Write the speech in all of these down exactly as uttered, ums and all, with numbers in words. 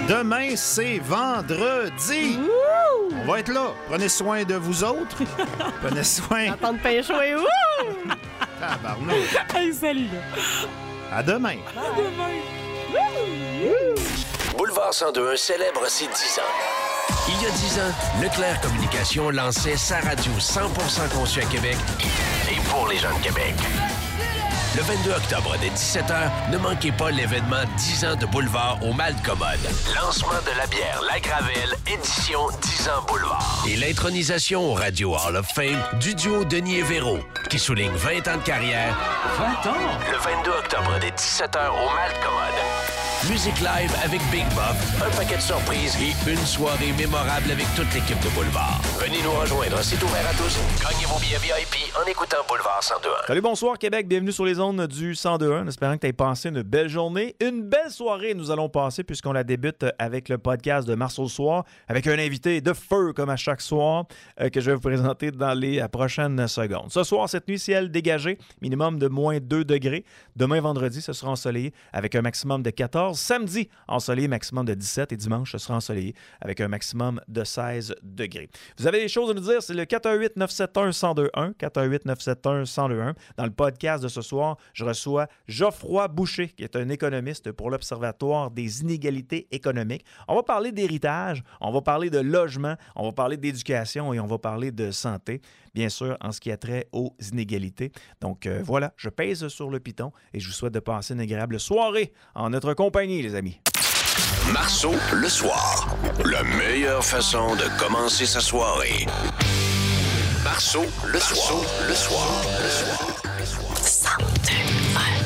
Demain, c'est vendredi. Wouh! On va être là. Prenez soin de vous autres. Prenez soin. Attends de pinchouer. Wouh! Tabarnouche. Hey, salut, là. À demain. À demain. Boulevard cent deux un célèbre ses dix ans. Il y a dix ans, Leclerc Communications lançait sa radio cent pour cent conçue à Québec et pour les gens de Québec. Le vingt-deux octobre dès dix-sept heures, ne manquez pas l'événement dix ans de Boulevard au Mal-Commode. Lancement de la bière La Gravelle, édition dix ans Boulevard. Et l'intronisation au Radio Hall of Fame du duo Denis et Véro, qui souligne vingt ans de carrière. vingt ans? Le vingt-deux octobre dès dix-sept heures au Mal-Commode. Musique live avec Big Bob, un paquet de surprises et une soirée mémorable avec toute l'équipe de Boulevard. Venez nous rejoindre, c'est ouvert à tous. Gagnez vos billets V I P en écoutant Boulevard cent deux un. Salut, bonsoir Québec, bienvenue sur les ondes du cent deux un. En espérant que tu aies passé une belle journée. Une belle soirée nous allons passer puisqu'on la débute avec le podcast de Marceau Soir, avec un invité de feu comme à chaque soir euh, que je vais vous présenter dans les euh, prochaines secondes. Ce soir, cette nuit, ciel dégagé, minimum de moins deux degrés. Demain, vendredi, ce sera ensoleillé avec un maximum de quatorze. Samedi, ensoleillé, maximum de dix-sept. Et dimanche, ce sera ensoleillé avec un maximum de seize degrés. Vous avez des choses à nous dire, c'est le quatre un huit neuf sept un un zéro deux un. quatre un huit neuf sept un un zéro deux un. Dans le podcast de ce soir, je reçois Geoffroy Boucher, qui est un économiste pour l'Observatoire des inégalités économiques. On va parler d'héritage, on va parler de logement, on va parler d'éducation et on va parler de santé, bien sûr, en ce qui a trait aux inégalités. Donc euh, voilà, je pèse sur le piton et je vous souhaite de passer une agréable soirée en notre compagnie, les amis. Marceau, le soir. La meilleure façon de commencer sa soirée. Marceau, le soir. Le soir. Le soir. cent deux un.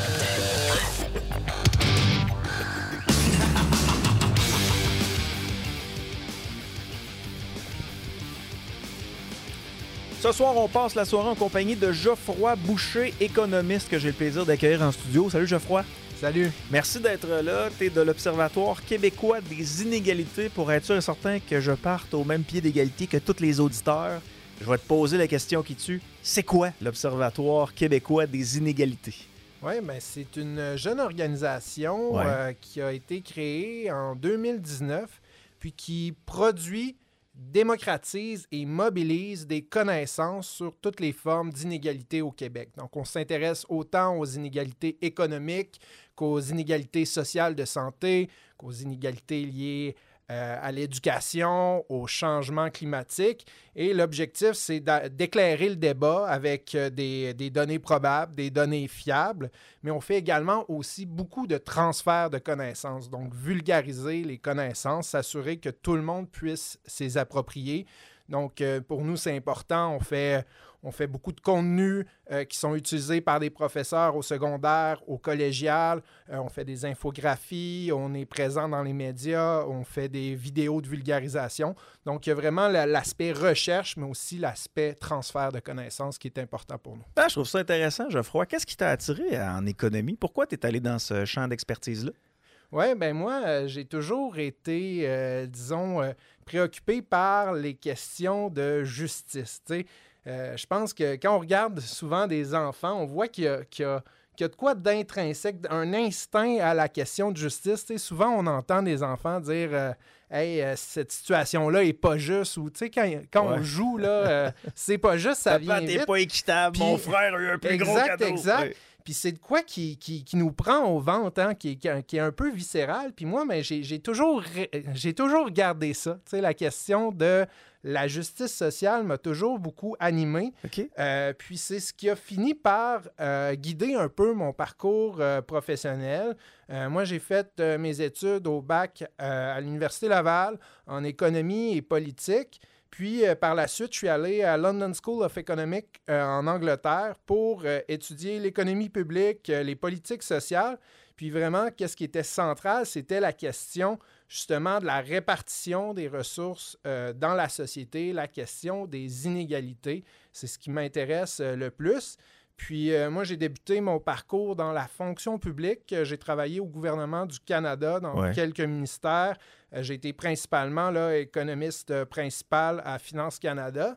Ce soir, on passe la soirée en compagnie de Geoffroy Boucher, économiste, que j'ai le plaisir d'accueillir en studio. Salut Geoffroy. Salut. Merci d'être là. Tu es de l'Observatoire québécois des inégalités pour être sûr et certain que je parte au même pied d'égalité que tous les auditeurs. Je vais te poser la question qui tue. C'est quoi l'Observatoire québécois des inégalités? Oui, ben c'est une jeune organisation ouais. euh, qui a été créée en deux mille dix-neuf, puis qui produit, démocratise et mobilise des connaissances sur toutes les formes d'inégalités au Québec. Donc, on s'intéresse autant aux inégalités économiques qu'aux inégalités sociales de santé, qu'aux inégalités liées euh, à l'éducation, au changement climatique. Et l'objectif, c'est d'éclairer le débat avec des, des données probables, des données fiables, mais on fait également aussi beaucoup de transferts de connaissances, donc vulgariser les connaissances, s'assurer que tout le monde puisse s'y approprier. Donc, euh, pour nous, c'est important. On fait, on fait beaucoup de contenus euh, qui sont utilisés par des professeurs au secondaire, au collégial. Euh, on fait des infographies, on est présent dans les médias, on fait des vidéos de vulgarisation. Donc, il y a vraiment l'aspect recherche, mais aussi l'aspect transfert de connaissances qui est important pour nous. Ah, je trouve ça intéressant, Geoffroy. Qu'est-ce qui t'a attiré en économie? Pourquoi tu es allé dans ce champ d'expertise-là? Oui, ben moi, euh, j'ai toujours été, euh, disons, euh, préoccupé par les questions de justice. Tu sais, euh, je pense que quand on regarde souvent des enfants, on voit qu'il y a, qu'il y a, qu'il y a de quoi d'intrinsèque, un instinct à la question de justice. Tu sais, souvent, on entend des enfants dire euh, « Hey, euh, cette situation-là est pas juste » ou tu sais, quand, quand ouais. on joue, là, euh, c'est pas juste, ça vient vite. T'es pas équitable, Puis, mon frère a eu un plus exact, gros cadeau. Exact, exact. Puis c'est de quoi qui, qui, qui nous prend au ventre, hein, qui, qui, qui est un peu viscéral. Puis moi, ben, j'ai, j'ai, toujours, j'ai toujours regardé ça. Tu sais, la question de la justice sociale m'a toujours beaucoup animé. Okay. Euh, puis c'est ce qui a fini par euh, guider un peu mon parcours euh, professionnel. Euh, moi, j'ai fait euh, mes études au bac euh, à l'Université Laval en économie et politique. Puis, euh, par la suite, je suis allé à London School of Economics euh, en Angleterre pour euh, étudier l'économie publique, euh, les politiques sociales. Puis vraiment, qu'est-ce qui était central, c'était la question justement de la répartition des ressources euh, dans la société, la question des inégalités. C'est ce qui m'intéresse euh, le plus. Puis euh, moi, j'ai débuté mon parcours dans la fonction publique. J'ai travaillé au gouvernement du Canada dans ouais. quelques ministères. Euh, j'ai été principalement là, économiste principal à Finance Canada.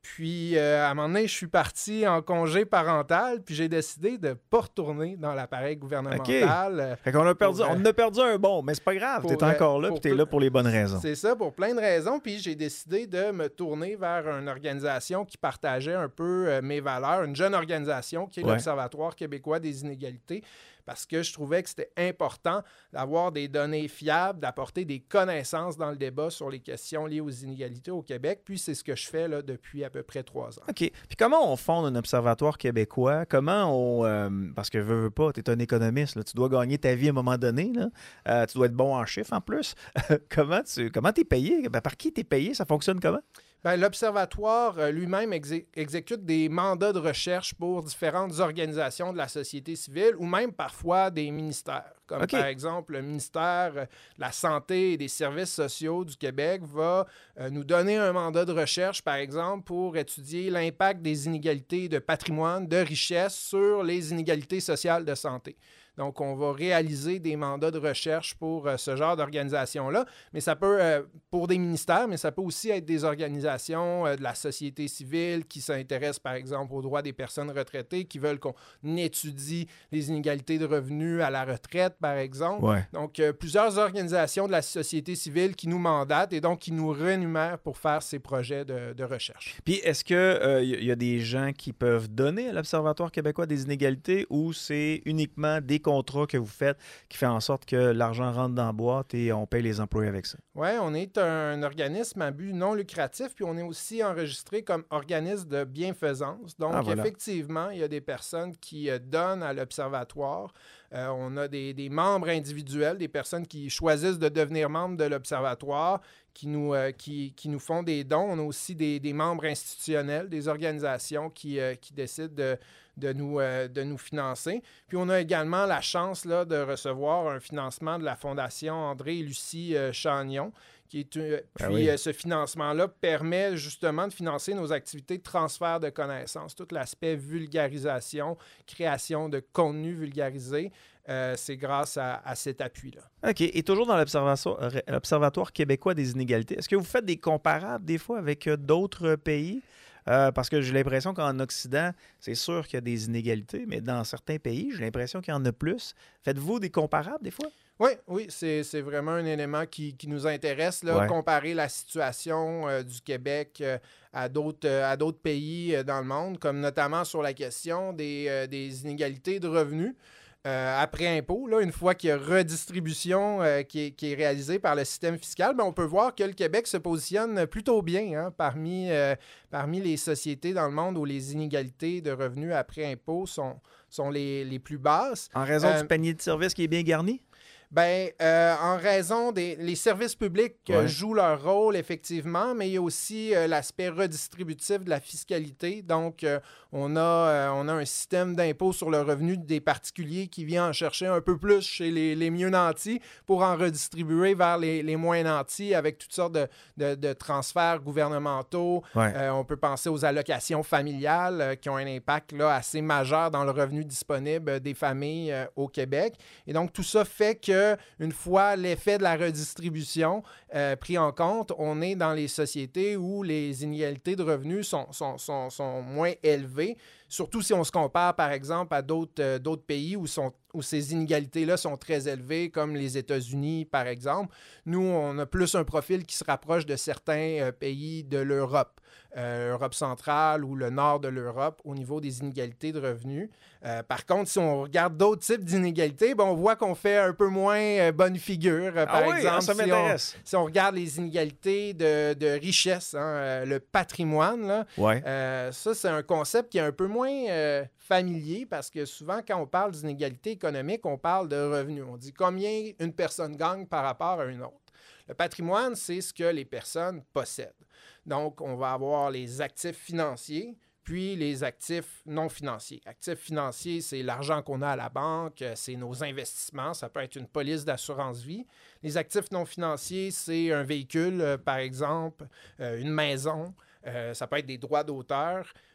Puis, euh, à un moment donné, je suis parti en congé parental, puis j'ai décidé de ne pas retourner dans l'appareil gouvernemental. Okay. Fait qu'on a perdu, pour, euh, on a perdu un bon, mais c'est pas grave, tu es encore là, puis tu es là pour les bonnes raisons. C'est ça, pour plein de raisons. Puis j'ai décidé de me tourner vers une organisation qui partageait un peu euh, mes valeurs, une jeune organisation qui est ouais. l'Observatoire québécois des inégalités, parce que je trouvais que c'était important d'avoir des données fiables, d'apporter des connaissances dans le débat sur les questions liées aux inégalités au Québec. Puis c'est ce que je fais là, depuis à peu près trois ans. OK. Puis comment on fonde un observatoire québécois? Comment on... Euh, parce que veux, veux pas, tu es un économiste, là, tu dois gagner ta vie à un moment donné. Là. Euh, tu dois être bon en chiffres en plus. comment tu comment es payé? Ben, par qui tu es payé? Ça fonctionne comment? Bien, l'Observatoire euh, lui-même exé- exécute des mandats de recherche pour différentes organisations de la société civile ou même parfois des ministères. Comme okay. par exemple, le ministère de la Santé et des Services sociaux du Québec va euh, nous donner un mandat de recherche, par exemple, pour étudier l'impact des inégalités de patrimoine, de richesse sur les inégalités sociales de santé. Donc, on va réaliser des mandats de recherche pour euh, ce genre d'organisation-là. Mais ça peut, euh, pour des ministères, mais ça peut aussi être des organisations euh, de la société civile qui s'intéressent, par exemple, aux droits des personnes retraitées, qui veulent qu'on étudie les inégalités de revenus à la retraite, par exemple. Ouais. Donc, euh, plusieurs organisations de la société civile qui nous mandatent et donc qui nous rémunèrent pour faire ces projets de, de recherche. Puis, est-ce qu'il euh, y a des gens qui peuvent donner à l'Observatoire québécois des inégalités ou c'est uniquement des contrat que vous faites qui fait en sorte que l'argent rentre dans la boîte et on paye les employés avec ça? Oui, on est un organisme à but non lucratif, puis on est aussi enregistré comme organisme de bienfaisance. Donc, ah, voilà. Effectivement, il y a des personnes qui euh, donnent à l'Observatoire. Euh, on a des, des membres individuels, des personnes qui choisissent de devenir membres de l'Observatoire, qui nous, euh, qui, qui nous font des dons. On a aussi des, des membres institutionnels, des organisations qui, euh, qui décident de, de, nous, euh, de nous financer. Puis on a également la chance là, de recevoir un financement de la Fondation André et Lucie euh, Chagnon. Qui est, euh, puis ah oui. euh, ce financement-là permet justement de financer nos activités de transfert de connaissances. Tout l'aspect vulgarisation, création de contenu vulgarisé, euh, c'est grâce à, à cet appui-là. OK. Et toujours dans l'Observatoire, l'Observatoire québécois des inégalités, est-ce que vous faites des comparables des fois avec d'autres pays? Euh, parce que j'ai l'impression qu'en Occident, c'est sûr qu'il y a des inégalités, mais dans certains pays, j'ai l'impression qu'il y en a plus. Faites-vous des comparables des fois? Oui, oui, c'est, c'est vraiment un élément qui, qui nous intéresse, là, ouais. comparer la situation euh, du Québec euh, à, d'autres, euh, à d'autres pays euh, dans le monde, comme notamment sur la question des, euh, des inégalités de revenus. Euh, après impôt, là, une fois qu'il y a redistribution euh, qui, est, qui est réalisée par le système fiscal, bien, on peut voir que le Québec se positionne plutôt bien hein, parmi, euh, parmi les sociétés dans le monde où les inégalités de revenus après impôt sont, sont les, les plus basses. En raison euh, du panier de services qui est bien garni? Bien, euh, en raison des les services publics euh, ouais. jouent leur rôle, effectivement, mais il y a aussi euh, l'aspect redistributif de la fiscalité. Donc, euh, on, a, euh, on a un système d'impôt sur le revenu des particuliers qui vient en chercher un peu plus chez les, les mieux nantis pour en redistribuer vers les, les moins nantis avec toutes sortes de, de, de transferts gouvernementaux. Ouais. Euh, on peut penser aux allocations familiales euh, qui ont un impact là, assez majeur dans le revenu disponible des familles euh, au Québec. Et donc, tout ça fait que une fois l'effet de la redistribution euh, pris en compte, on est dans les sociétés où les inégalités de revenus sont, sont, sont, sont moins élevées, surtout si on se compare, par exemple, à d'autres, euh, d'autres pays où, sont, où ces inégalités-là sont très élevées, comme les États-Unis, par exemple. Nous, on a plus un profil qui se rapproche de certains euh, pays de l'Europe. Euh, Europe centrale ou le nord de l'Europe au niveau des inégalités de revenus. Euh, par contre, si on regarde d'autres types d'inégalités, ben, on voit qu'on fait un peu moins euh, bonne figure. Euh, par ah oui, exemple, ah, ça si m'intéresse. On, si on regarde les inégalités de, de richesse, hein, euh, le patrimoine, là, ouais. euh, ça, c'est un concept qui est un peu moins euh, familier parce que souvent, quand on parle d'inégalité économique, on parle de revenus. On dit combien une personne gagne par rapport à une autre. Le patrimoine, c'est ce que les personnes possèdent. Donc, on va avoir les actifs financiers, puis les actifs non financiers. Actifs financiers, c'est l'argent qu'on a à la banque, c'est nos investissements, ça peut être une police d'assurance-vie. Les actifs non financiers, c'est un véhicule, euh, par exemple, euh, une maison, euh, ça peut être des droits d'auteur.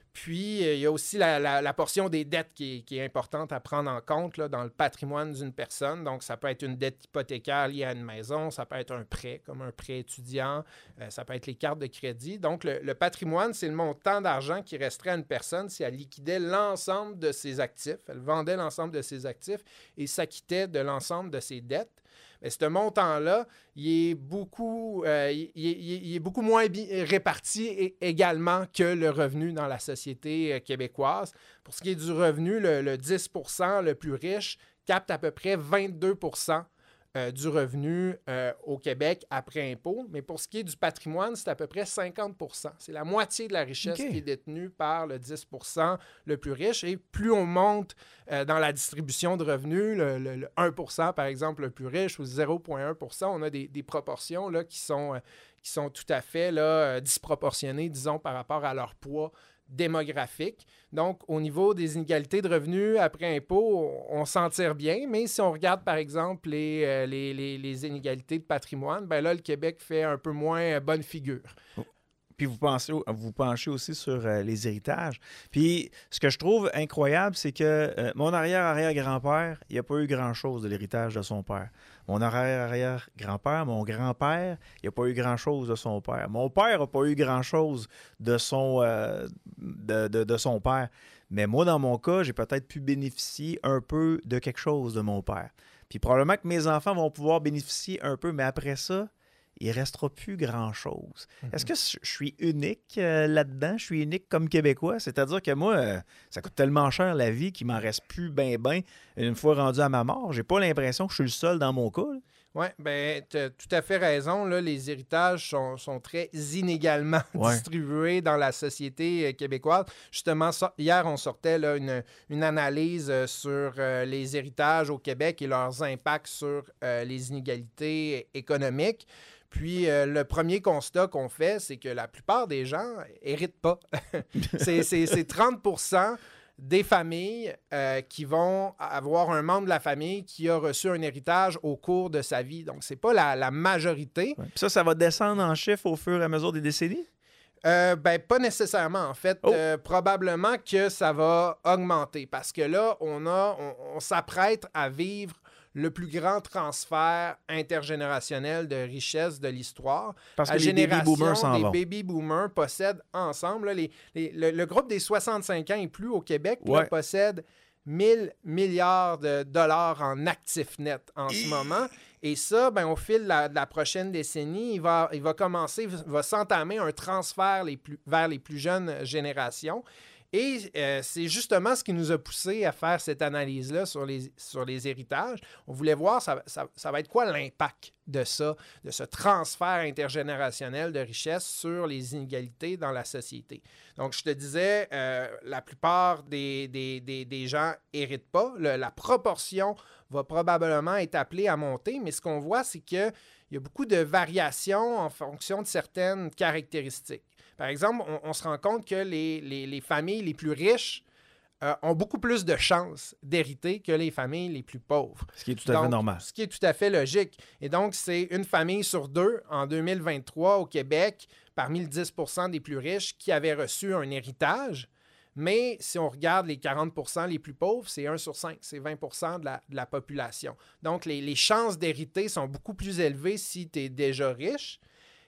Puis, il y a aussi la, la, la portion des dettes qui est, qui est importante à prendre en compte là, dans le patrimoine d'une personne. Donc, ça peut être une dette hypothécaire liée à une maison, ça peut être un prêt, comme un prêt étudiant, euh, ça peut être les cartes de crédit. Donc, le, le patrimoine, c'est le montant d'argent qui resterait à une personne si elle liquidait l'ensemble de ses actifs, elle vendait l'ensemble de ses actifs et s'acquittait de l'ensemble de ses dettes. Mais ce montant-là, il est beaucoup, euh, il, il, il est beaucoup moins bi- réparti et, également que le revenu dans la société euh, québécoise. Pour ce qui est du revenu, le, le dix pour cent le plus riche capte à peu près vingt-deux pour cent euh, du revenu euh, au Québec après impôt. Mais pour ce qui est du patrimoine, c'est à peu près cinquante pour cent. C'est la moitié de la richesse Okay. qui est détenue par le dix pour cent le plus riche. Et plus on monte euh, dans la distribution de revenus, le, le, le un pour cent, par exemple, le plus riche, ou zéro virgule un pour cent, on a des, des proportions là, qui, sont, euh, qui sont tout à fait là, euh, disproportionnées, disons, par rapport à leur poids démographique. Donc, au niveau des inégalités de revenus après impôt, on, on s'en tire bien, mais si on regarde, par exemple, les, euh, les, les, les inégalités de patrimoine, ben là, le Québec fait un peu moins bonne figure. Puis vous pensez, vous penchez aussi sur euh, les héritages. Puis ce que je trouve incroyable, c'est que euh, mon arrière-arrière-grand-père, il n'a pas eu grand-chose de l'héritage de son père. Mon arrière-arrière-grand-père, mon grand-père, il n'a pas eu grand-chose de son père. Mon père n'a pas eu grand-chose de son, euh, de, de, de son père. Mais moi, dans mon cas, j'ai peut-être pu bénéficier un peu de quelque chose de mon père. Puis probablement que mes enfants vont pouvoir bénéficier un peu, mais après ça, il ne restera plus grand-chose. Mm-hmm. Est-ce que je suis unique euh, là-dedans? Je suis unique comme Québécois? C'est-à-dire que moi, euh, ça coûte tellement cher la vie qu'il m'en reste plus ben ben une fois rendu à ma mort. J'ai pas l'impression que je suis le seul dans mon cas. Oui, bien, tu as tout à fait raison. Là, les héritages sont, sont très inégalement ouais. distribués dans la société euh, québécoise. Justement, ça, hier, on sortait là, une, une analyse euh, sur euh, les héritages au Québec et leurs impacts sur euh, les inégalités économiques. Puis, euh, le premier constat qu'on fait, c'est que la plupart des gens n'héritent pas. c'est, c'est, c'est trente pour cent des familles euh, qui vont avoir un membre de la famille qui a reçu un héritage au cours de sa vie. Donc, ce n'est pas la, la majorité. Ouais. Puis ça, ça va descendre en chiffres au fur et à mesure des décennies? Euh, ben, pas nécessairement. En fait, oh. euh, probablement que ça va augmenter parce que là, on, a, on, on s'apprête à vivre le plus grand transfert intergénérationnel de richesse de l'histoire. Parce que la les baby boomers s'en les vont. Les baby boomers possèdent ensemble, là, les, les, le, le groupe des soixante-cinq ans et plus au Québec ouais. là, possède mille milliards de dollars en actifs nets en ce moment. Et ça, ben, au fil de la, de la prochaine décennie, il va, il va commencer, il va s'entamer un transfert les plus, vers les plus jeunes générations. Et euh, c'est justement ce qui nous a poussé à faire cette analyse-là sur les, sur les héritages. On voulait voir ça, ça, ça va être quoi l'impact de ça, de ce transfert intergénérationnel de richesse sur les inégalités dans la société. Donc, je te disais, euh, la plupart des, des, des, des gens n'héritent pas. Le, la proportion va probablement être appelée à monter, mais ce qu'on voit, c'est qu'il y a beaucoup de variations en fonction de certaines caractéristiques. Par exemple, on, on se rend compte que les, les, les familles les plus riches euh, ont beaucoup plus de chances d'hériter que les familles les plus pauvres. Ce qui est tout à donc, fait normal. Ce qui est tout à fait logique. Et donc, c'est une famille sur deux en deux mille vingt-trois au Québec, parmi le dix pour cent des plus riches, qui avaient reçu un héritage. Mais si on regarde les quarante pour cent les plus pauvres, c'est un sur cinq, c'est vingt pour cent de la, de la population. Donc, les, les chances d'hériter sont beaucoup plus élevées si tu es déjà riche.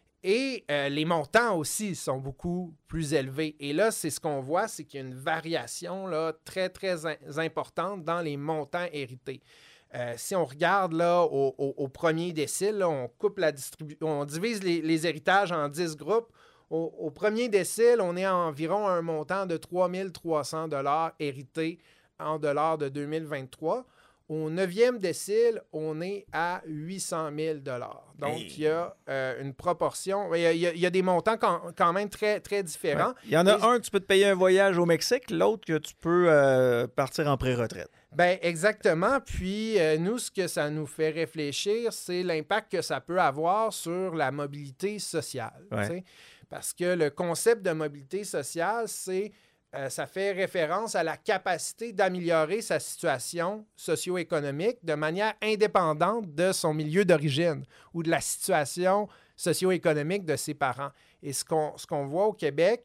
Et euh, les montants aussi sont beaucoup plus élevés. Et là, c'est ce qu'on voit, c'est qu'il y a une variation là, très, très in- importante dans les montants hérités. Euh, si on regarde là, au, au, au premier décile, là, on coupe la distribu- on divise les, les héritages en dix groupes. Au, au premier décile, on est à environ un montant de trois mille trois cents dollars hérités en dollars de deux mille vingt-trois. Au neuvième décile, on est à huit cent mille dollars. Donc, hey. il y a euh, une proportion. Il y a, il y a, il y a des montants quand, quand même très, très différents. Ouais. Il y en a Et... un que tu peux te payer un voyage au Mexique, l'autre que tu peux euh, partir en pré-retraite. Bien, exactement. Puis, euh, nous, ce que ça nous fait réfléchir, c'est l'impact que ça peut avoir sur la mobilité sociale. Ouais. Parce que le concept de mobilité sociale, c'est... Euh, ça fait référence à la capacité d'améliorer sa situation socio-économique de manière indépendante de son milieu d'origine ou de la situation socio-économique de ses parents. Et ce qu'on, ce qu'on voit au Québec,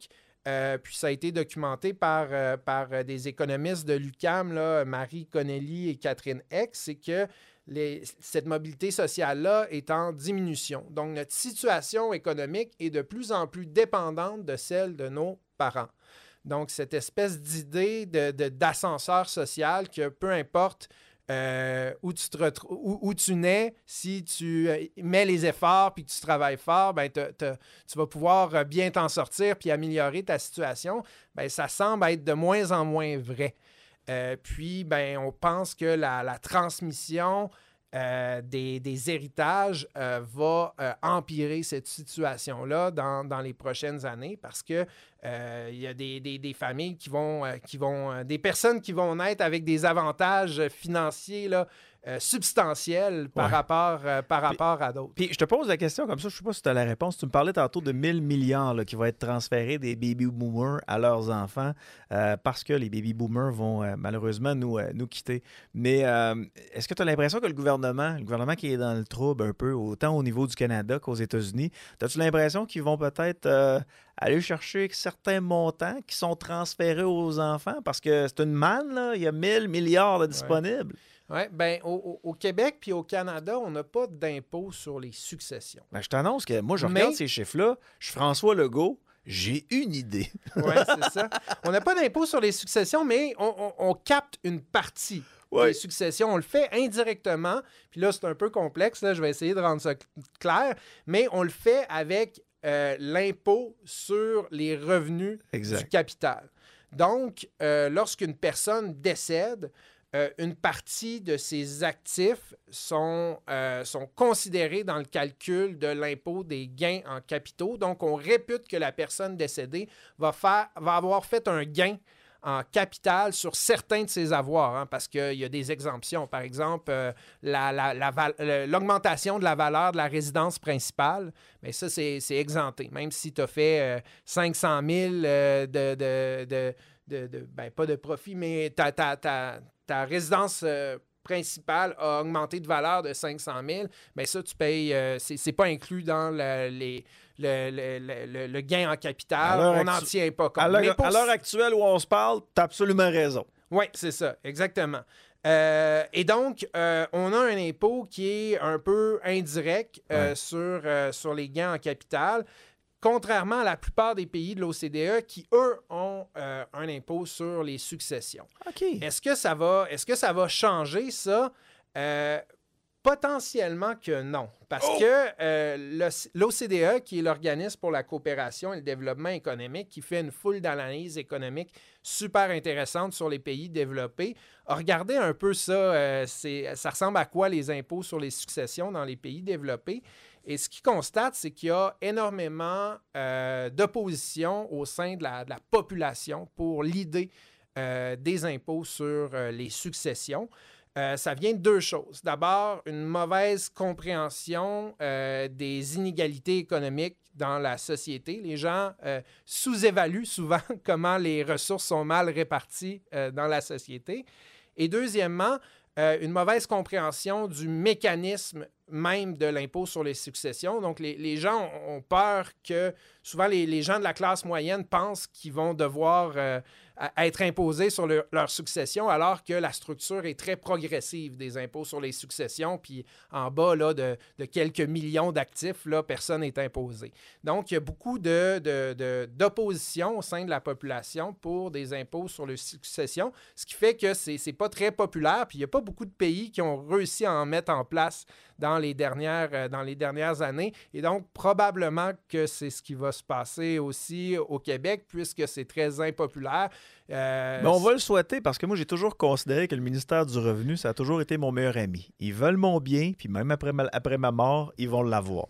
Euh, puis ça a été documenté par, euh, par des économistes de l'U Q A M, là, Marie Connelly et Catherine Eck, c'est que les, cette mobilité sociale-là est en diminution. Donc, notre situation économique est de plus en plus dépendante de celle de nos parents. Donc, cette espèce d'idée de, de, d'ascenseur social que peu importe Euh, où, tu te retrou- où, où tu nais, si tu euh, mets les efforts puis que tu travailles fort, ben, te, te, tu vas pouvoir euh, bien t'en sortir puis améliorer ta situation. Ben, ça semble être de moins en moins vrai. Euh, puis, ben, on pense que la, la transmission euh, des, des héritages euh, va euh, empirer cette situation-là dans, dans les prochaines années parce que Euh, il y a des, des, des familles qui vont, euh, qui vont euh, des personnes qui vont naître avec des avantages financiers là, euh, substantiels par Ouais. rapport, euh, par Puis- rapport à d'autres. Puis je te pose la question comme ça, je ne sais pas si tu as la réponse. Tu me parlais tantôt de mille milliards là, qui vont être transférés des baby boomers à leurs enfants euh, parce que les baby boomers vont euh, malheureusement nous, euh, nous quitter. Mais euh, est-ce que tu as l'impression que le gouvernement, le gouvernement qui est dans le trouble un peu, autant au niveau du Canada qu'aux États-Unis, as-tu l'impression qu'ils vont peut-être euh, aller chercher certains montants qui sont transférés aux enfants? Parce que c'est une manne, là. Il y a mille milliards de disponibles. Oui, bien, au, au- au Québec puis au Canada, on n'a pas d'impôt sur les successions. Ben, je t'annonce que moi, je Mais- regarde ces chiffres-là, je suis François Legault, j'ai une idée. Oui, c'est ça. On n'a pas d'impôt sur les successions, mais on, on- on capte une partie Ouais. des successions. On le fait indirectement. Puis là, c'est un peu complexe. Là, je vais essayer de rendre ça cl- clair. Mais on le fait avec euh, l'impôt sur les revenus Exact. du capital. Donc, euh, lorsqu'une personne décède, euh, une partie de ses actifs sont, euh, sont considérés dans le calcul de l'impôt des gains en capitaux. Donc, on répute que la personne décédée va, faire, va avoir fait un gain en capital sur certains de ses avoirs, hein, parce qu'il y a des exemptions. Par exemple, euh, la, la, la val- le- l'augmentation de la valeur de la résidence principale, bien ça, c'est, c'est exempté. Même si tu as fait euh, cinq cent mille euh, de... de, de, de, de ben, pas de profit, mais ta, ta, ta, ta résidence euh, principale a augmenté de valeur de cinq cent mille, bien ça, tu payes... euh, c'est, c'est pas inclus dans le, les... Le, le, le, le gain en capital, À l'heure on n'en actu- tient pas compte. À l'heure, Mais pour à l'heure actuelle où on se parle, tu as absolument raison. Oui, c'est ça, exactement. Euh, et donc, euh, on a un impôt qui est un peu indirect euh, Ouais. sur, euh, sur les gains en capital, contrairement à la plupart des pays de l'O C D E qui, eux, ont euh, un impôt sur les successions. OK. Est-ce que ça va, est-ce que ça va changer ça? Euh, potentiellement que non. Parce Oh! que euh, le- l'O C D E, qui est l'organisme pour la coopération et le développement économique, qui fait une foule d'analyses économiques super intéressantes sur les pays développés, a regardé un peu ça. Euh, c'est, ça ressemble à quoi les impôts sur les successions dans les pays développés? Et ce qu'il constate, c'est qu'il y a énormément euh, d'opposition au sein de la, de la population pour l'idée euh, des impôts sur euh, les successions. Euh, ça vient de deux choses. D'abord, une mauvaise compréhension euh, des inégalités économiques dans la société. Les gens euh, sous-évaluent souvent comment les ressources sont mal réparties euh, dans la société. Et deuxièmement, euh, une mauvaise compréhension du mécanisme même de l'impôt sur les successions. Donc, les, les gens ont peur que, souvent, les, les gens de la classe moyenne pensent qu'ils vont devoir euh, à être imposés sur le- leur succession, alors que la structure est très progressive des impôts sur les successions, puis en bas là, de, de quelques millions d'actifs, là, personne n'est imposé. Donc, il y a beaucoup de, de- de- d'opposition au sein de la population pour des impôts sur les successions, ce qui fait que c'est, c'est pas très populaire, puis il n'y a pas beaucoup de pays qui ont réussi à en mettre en place dans les dernières, euh, dans les dernières années. Et donc, probablement que c'est ce qui va se passer aussi au Québec, puisque c'est très impopulaire. Euh, Mais on va le souhaiter parce que moi, j'ai toujours considéré que le ministère du Revenu, ça a toujours été mon meilleur ami. Ils veulent mon bien, puis même après ma, après ma mort, ils vont l'avoir.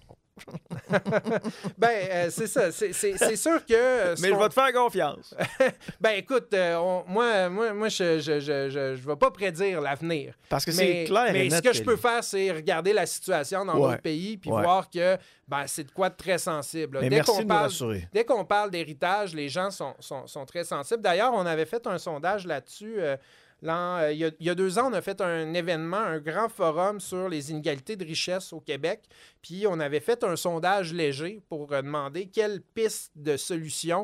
ben, euh, c'est ça. C'est, c'est, c'est sûr que... euh, ce Mais je qu'on- vais te faire confiance. Ben, écoute, euh, on- moi, moi, moi, je je, je, je, je vais pas prédire l'avenir. Parce que Mais, c'est clair et mais ce net que je que- peux faire, c'est regarder la situation dans Ouais. d'autres pays puis Ouais. voir que ben, c'est de quoi de très sensible. là. Mais Dès merci qu'on de nous parle, rassurer. Dès qu'on parle d'héritage, les gens sont, sont, sont très sensibles. D'ailleurs, on avait fait un sondage là-dessus. euh, l'an- euh, il, y a, il y a deux ans, on a fait un événement, un grand forum sur les inégalités de richesse au Québec. Puis on avait fait un sondage léger pour euh, demander quelles pistes de solutions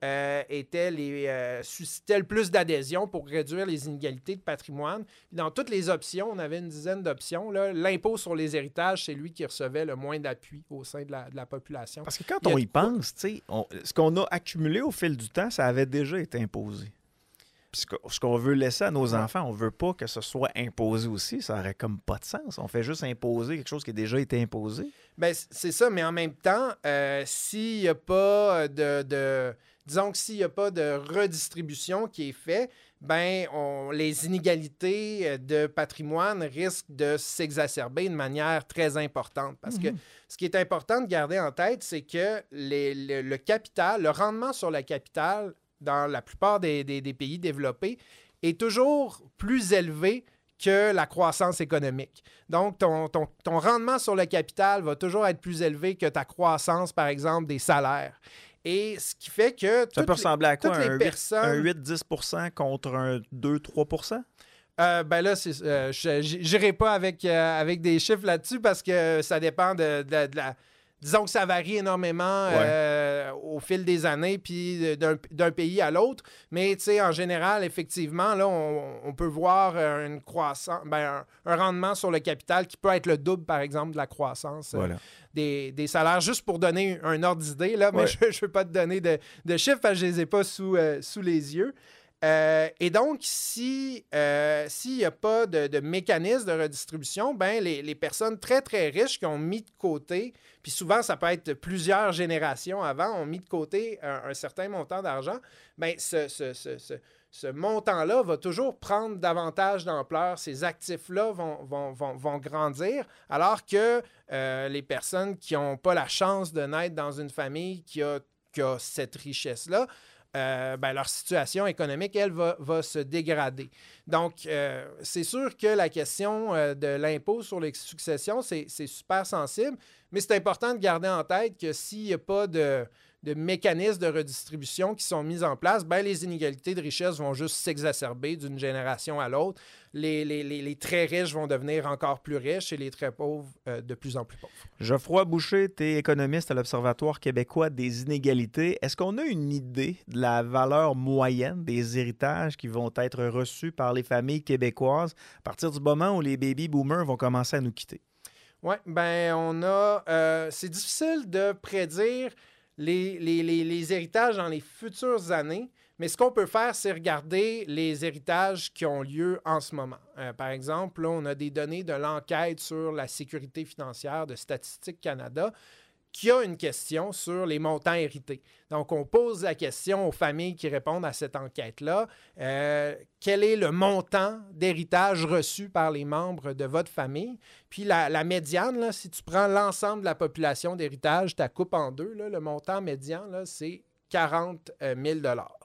euh, étaient les, euh, suscitaient le plus d'adhésion pour réduire les inégalités de patrimoine. Puis dans toutes les options, on avait une dizaine d'options. Là. L'impôt sur les héritages, c'est lui qui recevait le moins d'appui au sein de la, de la population. Parce que quand Il y a on de y quoi- pense, tu sais, on- ce qu'on a accumulé au fil du temps, ça avait déjà été imposé. Puis ce que- ce qu'on veut laisser à nos enfants, on veut pas que ce soit imposé aussi. Ça aurait comme pas de sens. On fait juste imposer quelque chose qui a déjà été imposé. Ben, c- c'est ça, mais en même temps, euh, s'il n'y a pas de, de- Disons que s'il n'y a pas de redistribution qui est fait, ben, on- les inégalités de patrimoine risquent de s'exacerber de manière très importante. Parce que ce qui est important de garder en tête, c'est que les- le, le capital, le rendement sur le capital dans la plupart des, des- des pays développés est toujours plus élevé que la croissance économique. Donc, ton, ton- ton rendement sur le capital va toujours être plus élevé que ta croissance, par exemple, des salaires. Et ce qui fait que... Ça toutes peut les- ressembler à quoi? toutes les Un huit- personnes- un huit à dix pour cent contre un deux à trois pour cent? Euh, ben là, c'est, euh, je n'irai pas avec, euh, avec des chiffres là-dessus parce que ça dépend de, de- de la... Disons que ça varie énormément Ouais. euh, au fil des années, puis d'un, d'un pays à l'autre. Mais, tu sais, en général, effectivement, là, on, on peut voir euh, une croissance, ben, un, un rendement sur le capital qui peut être le double, par exemple, de la croissance euh, Voilà. des, des salaires, juste pour donner un ordre d'idée, là, mais Ouais. je ne veux pas te donner de, de chiffres parce que je ne les ai pas sous, euh, sous les yeux. Euh, et donc, si, euh, s'il n'y a pas de, de mécanisme de redistribution, ben, les, les personnes très, très riches qui ont mis de côté, puis souvent, ça peut être plusieurs générations avant, ont mis de côté un, un certain montant d'argent, ben, ce, ce, ce, ce, ce montant-là va toujours prendre davantage d'ampleur. Ces actifs-là vont, vont, vont, vont grandir, alors que euh, les personnes qui n'ont pas la chance de naître dans une famille qui a, qui a cette richesse-là, Euh, ben, leur situation économique, elle, va, va se dégrader. Donc, euh, c'est sûr que la question euh, de l'impôt sur les successions, c'est, c'est super sensible, mais c'est important de garder en tête que s'il n'y a pas de, de mécanismes de redistribution qui sont mis en place, ben, les inégalités de richesse vont juste s'exacerber d'une génération à l'autre. Les, les, les, les très riches vont devenir encore plus riches et les très pauvres euh, de plus en plus pauvres. Geoffroy Boucher, tu es économiste à l'Observatoire québécois des inégalités. Est-ce qu'on a une idée de la valeur moyenne des héritages qui vont être reçus par les familles québécoises à partir du moment où les baby boomers vont commencer à nous quitter? Oui, ben on a... euh, c'est difficile de prédire les, les, les, les héritages dans les futures années, mais ce qu'on peut faire, c'est regarder les héritages qui ont lieu en ce moment. Euh, par exemple, là, on a des données de l'enquête sur la sécurité financière de Statistique Canada qui a une question sur les montants hérités. Donc, on pose la question aux familles qui répondent à cette enquête-là. Euh, quel est le montant d'héritage reçu par les membres de votre famille? Puis la, la médiane, là, si tu prends l'ensemble de la population d'héritage, tu la coupes en deux, là, le montant médian, là, c'est quarante mille dollars.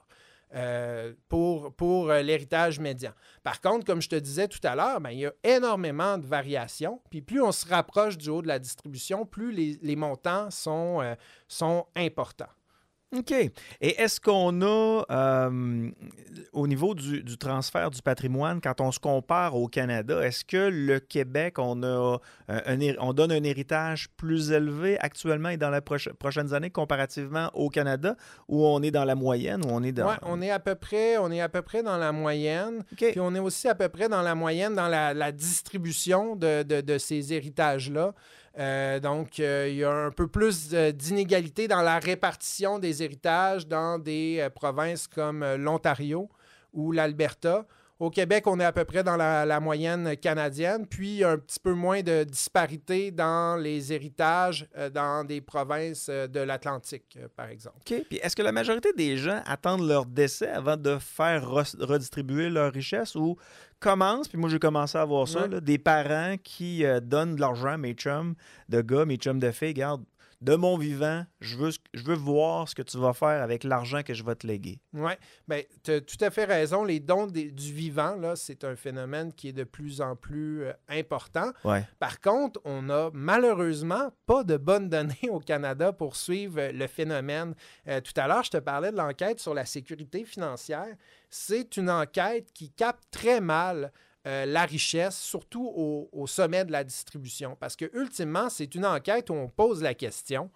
Euh, pour, pour euh, l'héritage médian. Par contre, comme je te disais tout à l'heure, ben, il y a énormément de variations. Puis plus on se rapproche du haut de la distribution, plus les, les montants sont, euh, sont importants. OK. Et est-ce qu'on a, euh, au niveau du, du transfert du patrimoine, quand on se compare au Canada, est-ce que le Québec, on, a un, un, on donne un héritage plus élevé actuellement et dans les proche, prochaines années comparativement au Canada, ou on est dans la moyenne, ou on est dans... Oui, on est à peu près, on est à peu près dans la moyenne. OK. Puis on est aussi à peu près dans la moyenne dans la, la distribution de, de, de ces héritages-là. Euh, donc, euh, il y a un peu plus euh, d'inégalité dans la répartition des héritages dans des euh, provinces comme euh, l'Ontario ou l'Alberta. Au Québec, on est à peu près dans la, la moyenne canadienne, puis il y a un petit peu moins de disparité dans les héritages euh, dans des provinces euh, de l'Atlantique, euh, par exemple. OK. Puis est-ce que la majorité des gens attendent leur décès avant de faire re- redistribuer leur richesse ou commencent, puis moi j'ai commencé à voir ça, Ouais. là, des parents qui euh, donnent de l'argent à mes chums de gars, mes chums de filles, regarde, de mon vivant, je veux, ce- je veux voir ce que tu vas faire avec l'argent que je vais te léguer. Oui, bien, tu as tout à fait raison. Les dons des- du vivant, là, c'est un phénomène qui est de plus en plus euh, important. Ouais. Par contre, on n'a malheureusement pas de bonnes données au Canada pour suivre euh, le phénomène. Euh, tout à l'heure, je te parlais de l'enquête sur la sécurité financière. C'est une enquête qui capte très mal euh, la richesse, surtout au, au sommet de la distribution. Parce que, ultimement, c'est une enquête où on pose la question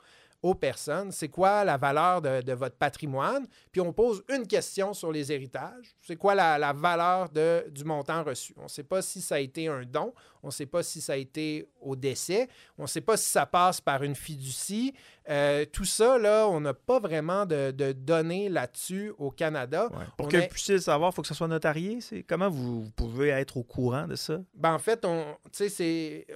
aux personnes, c'est quoi la valeur de, de votre patrimoine, puis on pose une question sur les héritages, c'est quoi la, la valeur de, du montant reçu. On ne sait pas si ça a été un don, on ne sait pas si ça a été au décès, on ne sait pas si ça passe par une fiducie. Euh, tout ça, là, on n'a pas vraiment de, de données là-dessus au Canada. Ouais. Pour on que est... vous puissiez le savoir, il faut que ça soit notarié. C'est... Comment vous, vous pouvez être au courant de ça? Ben, en fait, on, c'est,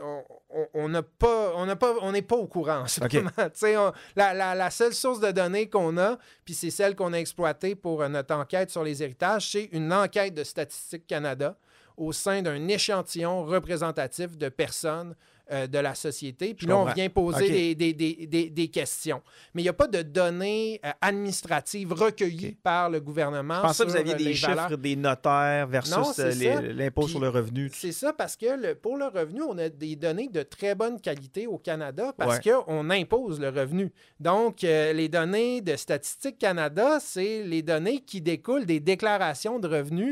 on n'a pas, on n'a pas, on n'est pas au courant en ce Okay. moment. On, la, la, la seule source de données qu'on a, puis c'est celle qu'on a exploitée pour euh, notre enquête sur les héritages, c'est une enquête de Statistique Canada au sein d'un échantillon représentatif de personnes euh, de la société. Puis Je là, on comprends. vient poser Okay. des, des, des, des, des questions. Mais il n'y a pas de données euh, administratives recueillies Okay. par le gouvernement. Je pensais que vous sur, aviez euh, des les chiffres valeurs. des notaires versus Non, c'est euh, les- ça. l'impôt Puis, sur le revenu. C'est ça, parce que le, pour le revenu, on a des données de très bonne qualité au Canada parce Ouais. qu'on impose le revenu. Donc, euh, les données de Statistique Canada, c'est les données qui découlent des déclarations de revenus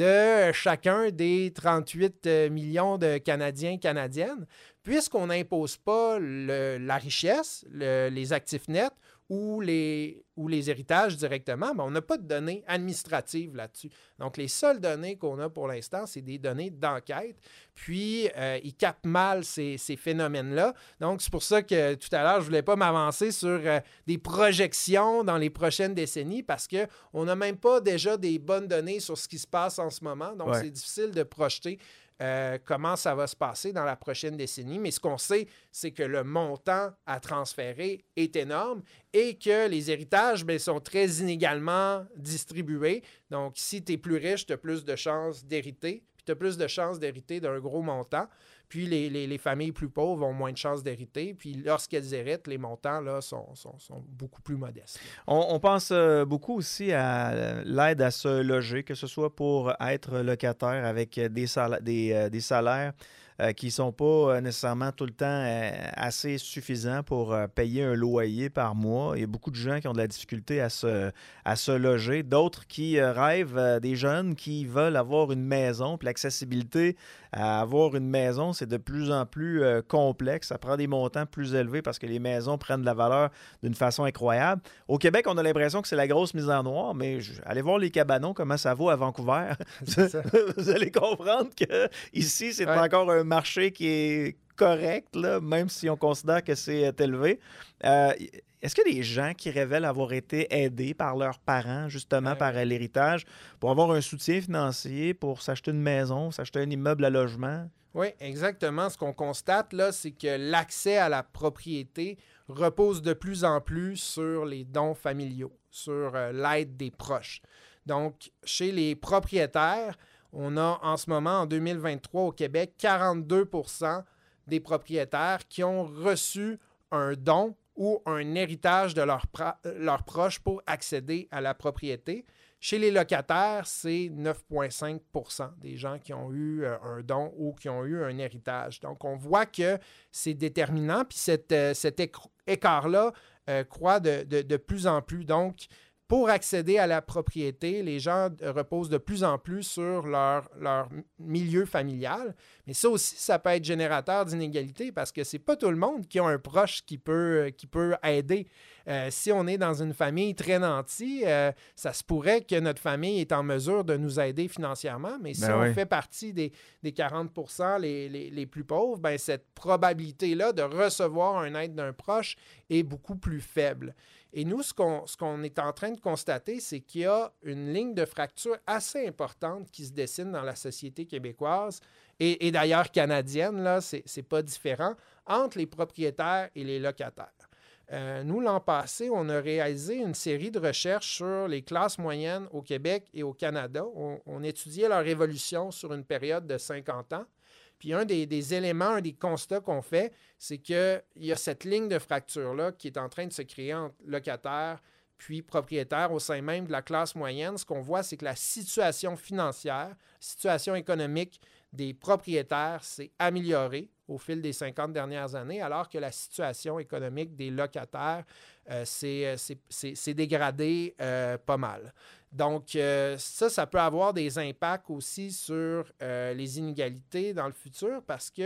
de chacun des trente-huit millions de Canadiens et Canadiennes. Puisqu'on n'impose pas le- la richesse, le- les actifs nets ou les, ou les héritages directement, ben on n'a pas de données administratives là-dessus. Donc, les seules données qu'on a pour l'instant, c'est des données d'enquête. Puis, euh, ils captent mal ces, ces phénomènes-là. Donc, c'est pour ça que tout à l'heure, je ne voulais pas m'avancer sur euh, des projections dans les prochaines décennies parce qu'on n'a même pas déjà des bonnes données sur ce qui se passe en ce moment. Donc, Ouais. c'est difficile de projeter Euh, comment ça va se passer dans la prochaine décennie. Mais ce qu'on sait, c'est que le montant à transférer est énorme et que les héritages bien, sont très inégalement distribués. Donc, si tu es plus riche, tu as plus de chances d'hériter, puis tu as plus de chances d'hériter d'un gros montant. Puis les, les, les familles plus pauvres ont moins de chances d'hériter. Puis lorsqu'elles héritent, les montants là, sont, sont, sont beaucoup plus modestes. On, on pense euh, beaucoup aussi à l'aide à se loger, que ce soit pour être locataire avec des, sal- des, euh, des salaires euh, qui ne sont pas euh, nécessairement tout le temps euh, assez suffisants pour euh, payer un loyer par mois. Il y a beaucoup de gens qui ont de la difficulté à se, à se loger. D'autres qui euh, rêvent, euh, des jeunes qui veulent avoir une maison. Puis l'accessibilité à avoir une maison, c'est de plus en plus euh, complexe. Ça prend des montants plus élevés parce que les maisons prennent de la valeur d'une façon incroyable. Au Québec, on a l'impression que c'est la grosse mise en noir, mais je, allez voir les cabanons, comment ça vaut à Vancouver. Ça. Vous allez comprendre que ici, c'est Ouais. encore un marché qui est correct, là, même si on considère que c'est élevé. Euh, Est-ce qu'il y a des gens qui révèlent avoir été aidés par leurs parents, justement, Euh, par euh, l'héritage, pour avoir un soutien financier, pour s'acheter une maison, s'acheter un immeuble à logement? Oui, exactement. Ce qu'on constate, là, c'est que l'accès à la propriété repose de plus en plus sur les dons familiaux, sur euh, l'aide des proches. Donc, chez les propriétaires, on a en ce moment, en deux mille vingt-trois, au Québec, quarante-deux pour cent des propriétaires qui ont reçu un don ou un héritage de leurs pra- leurs proches pour accéder à la propriété. Chez les locataires, c'est neuf virgule cinq pour cent des gens qui ont eu euh, un don ou qui ont eu un héritage. Donc, on voit que c'est déterminant, puis cet, euh, cet éc- écart-là euh, croît de, de, de plus en plus. Donc, pour accéder à la propriété, les gens euh, reposent de plus en plus sur leur, leur milieu familial. Mais ça aussi, ça peut être générateur d'inégalités parce que c'est pas tout le monde qui a un proche qui peut, qui peut aider. Euh, si on est dans une famille très nantie, euh, ça se pourrait que notre famille est en mesure de nous aider financièrement, mais si Ben on oui. fait partie des, des quarante pour cent les, les, les plus pauvres, ben cette probabilité-là de recevoir une aide d'un proche est beaucoup plus faible. Et nous, ce qu'on, ce qu'on est en train de constater, c'est qu'il y a une ligne de fracture assez importante qui se dessine dans la société québécoise et, et d'ailleurs canadienne, là, c'est, c'est pas différent, entre les propriétaires et les locataires. Euh, nous, l'an passé, on a réalisé une série de recherches sur les classes moyennes au Québec et au Canada. On, on étudiait leur évolution sur une période de cinquante ans. Puis un des, des éléments, un des constats qu'on fait, c'est qu'il y a cette ligne de fracture-là qui est en train de se créer entre locataires puis propriétaires au sein même de la classe moyenne. Ce qu'on voit, c'est que la situation financière, situation économique des propriétaires s'est améliorée au fil des cinquante dernières années, alors que la situation économique des locataires euh, s'est, s'est, s'est, s'est dégradée euh, pas mal. Donc, euh, ça, ça peut avoir des impacts aussi sur euh, les inégalités dans le futur parce que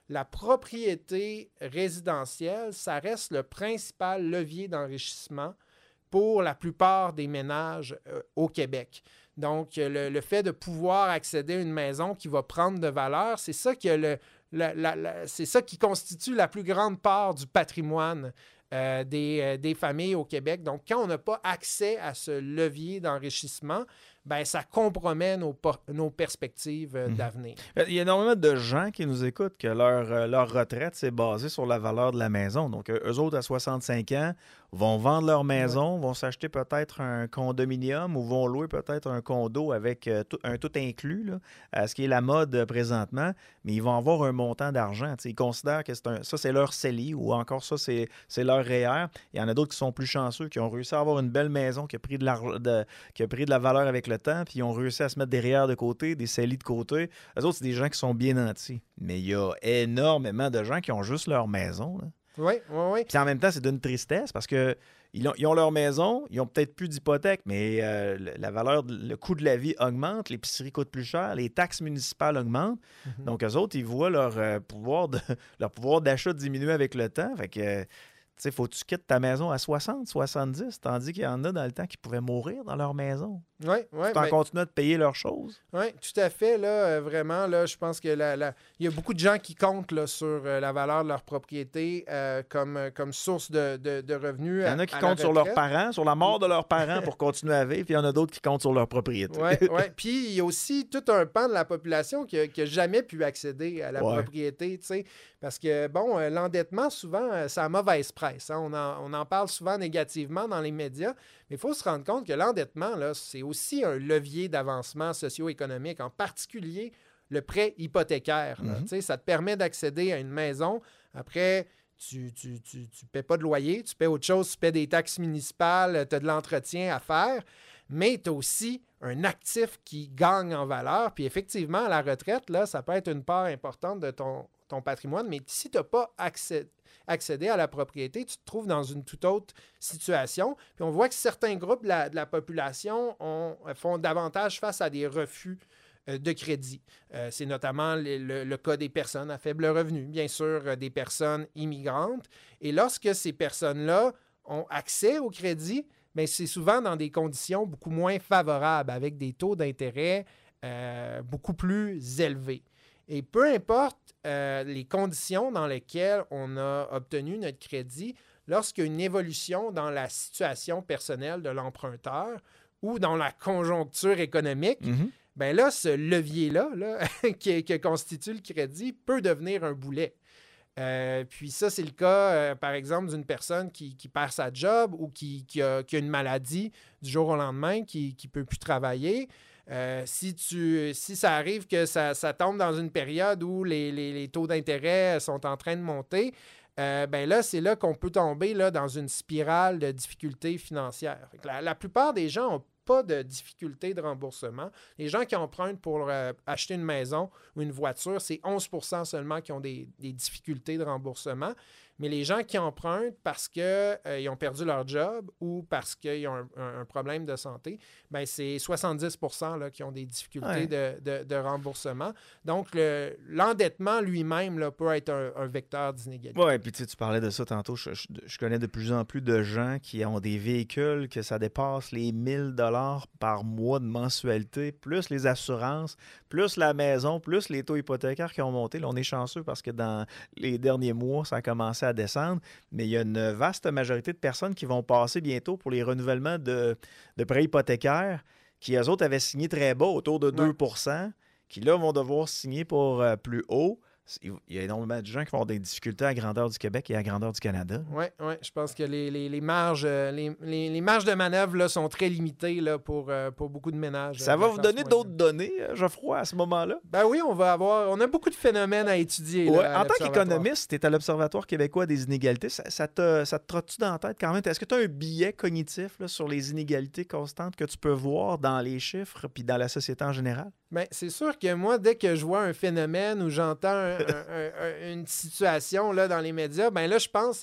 la propriété résidentielle, ça reste le principal levier d'enrichissement pour la plupart des ménages euh, au Québec. Donc, le, le fait de pouvoir accéder à une maison qui va prendre de valeur, c'est ça, que le, la, la, la, c'est ça qui constitue la plus grande part du patrimoine euh, des, euh, des familles au Québec. Donc, quand on n'a pas accès à ce levier d'enrichissement, ben ça compromet nos, nos perspectives euh, d'avenir. Il y a énormément de gens qui nous écoutent que leur, euh, leur retraite, c'est basé sur la valeur de la maison. Donc, euh, eux autres, à soixante-cinq ans, vont vendre leur maison, ouais. vont s'acheter peut-être un condominium ou vont louer peut-être un condo avec euh, tout, un tout inclus, là, à ce qui est la mode euh, présentement, mais ils vont avoir un montant d'argent. T'sais, ils considèrent que c'est un, ça, c'est leur C E L I ou encore ça, c'est, c'est leur R E E R. Il y en a d'autres qui sont plus chanceux, qui ont réussi à avoir une belle maison qui a pris de la, de, qui a pris de la valeur avec le temps, puis ils ont réussi à se mettre des R E E R de côté, des C E L I de côté. Eux autres, c'est des gens qui sont bien nantis. Mais il y a énormément de gens qui ont juste leur maison. Là. Oui, oui, oui. Puis en même temps, c'est d'une tristesse parce que ils ont, ils ont leur maison, ils ont peut-être plus d'hypothèque, mais euh, la valeur, le coût de la vie augmente, l'épicerie coûte plus cher, les taxes municipales augmentent. Mm-hmm. Donc, eux autres, ils voient leur, euh, pouvoir, de, leur pouvoir d'achat diminuer avec le temps. Fait que, euh, tu sais, faut que tu quittes ta maison à soixante, soixante-dix, tandis qu'il y en a dans le temps qui pouvaient mourir dans leur maison. Oui, oui. Tout en ben, continuant de payer leurs choses. Oui, tout à fait. Là, euh, vraiment, là, je pense que la, la... il y a beaucoup de gens qui comptent là, sur euh, la valeur de leur propriété euh, comme, euh, comme source de, de, de revenus. Il y en a qui comptent sur leurs parents, sur la mort de leurs parents pour continuer à vivre, puis il y en a d'autres qui comptent sur leur propriété. Oui, oui. Puis il y a aussi tout un pan de la population qui n'a jamais pu accéder à la ouais. propriété, tu sais, parce que, bon, euh, l'endettement, souvent, euh, c'est à mauvaise presse. Hein? On, en, on en parle souvent négativement dans les médias, mais il faut se rendre compte que l'endettement, là, c'est aussi un levier d'avancement socio-économique, en particulier le prêt hypothécaire. Mm-hmm. Ça te permet d'accéder à une maison. Après, tu ne tu, tu, tu paies pas de loyer, tu paies autre chose, tu paies des taxes municipales, tu as de l'entretien à faire, mais tu as aussi un actif qui gagne en valeur. Puis effectivement, à la retraite, là, ça peut être une part importante de ton, ton patrimoine, mais si tu n'as pas accès accéder à la propriété, tu te trouves dans une toute autre situation. Puis on voit que certains groupes de la, de la population ont, font davantage face à des refus euh, de crédit. Euh, c'est notamment le, le, le cas des personnes à faible revenu, bien sûr, euh, des personnes immigrantes. Et lorsque ces personnes-là ont accès au crédit, bien, c'est souvent dans des conditions beaucoup moins favorables, avec des taux d'intérêt euh, beaucoup plus élevés. Et peu importe euh, les conditions dans lesquelles on a obtenu notre crédit, lorsqu'il y a une évolution dans la situation personnelle de l'emprunteur ou dans la conjoncture économique, mm-hmm. bien là, ce levier-là là, qui, qui constitue le crédit peut devenir un boulet. Euh, puis ça, c'est le cas, euh, par exemple, d'une personne qui, qui perd sa job ou qui, qui, a, qui a une maladie du jour au lendemain, qui ne peut plus travailler. Euh, si, tu, si ça arrive que ça, ça tombe dans une période où les, les, les taux d'intérêt sont en train de monter, euh, ben là, c'est là qu'on peut tomber là, dans une spirale de difficultés financières. La, la plupart des gens n'ont pas de difficultés de remboursement. Les gens qui empruntent pour euh, acheter une maison ou une voiture, c'est onze pour cent seulement qui ont des, des difficultés de remboursement. Mais les gens qui empruntent parce qu'ils euh, ont perdu leur job ou parce qu'ils ont un, un, un problème de santé, bien, c'est soixante-dix pour cent là, qui ont des difficultés ouais. de, de, de remboursement. Donc, le, l'endettement lui-même là, peut être un, un vecteur d'inégalité. Oui, puis tu parlais de ça tantôt. Je, je, je connais de plus en plus de gens qui ont des véhicules que ça dépasse les mille dollars par mois de mensualité, plus les assurances, plus la maison, plus les taux hypothécaires qui ont monté. Là, on est chanceux parce que dans les derniers mois, ça a commencé à descendre, mais il y a une vaste majorité de personnes qui vont passer bientôt pour les renouvellements de, de prêts hypothécaires qui, eux autres, avaient signé très bas, autour de deux pour cent, qui, là, vont devoir signer pour euh, plus haut. Il y a énormément de gens qui vont avoir des difficultés à la grandeur du Québec et à la grandeur du Canada. Oui, ouais, je pense que les, les, les, marges, les, les, les marges de manœuvre là, sont très limitées là, pour, euh, pour beaucoup de ménages. Ça va vous donner d'autres données, Geoffroy, à ce moment-là? Ben oui, on va avoir. On a beaucoup de phénomènes à étudier. Ouais, là, à en tant qu'économiste, tu es à l'Observatoire québécois des inégalités. Ça, ça, te, ça te trotte-tu dans la tête quand même? Est-ce que tu as un biais cognitif là, sur les inégalités constantes que tu peux voir dans les chiffres puis dans la société en général? Bien, c'est sûr que moi, dès que je vois un phénomène ou j'entends un, un, un, une situation là, dans les médias, bien là, je pense à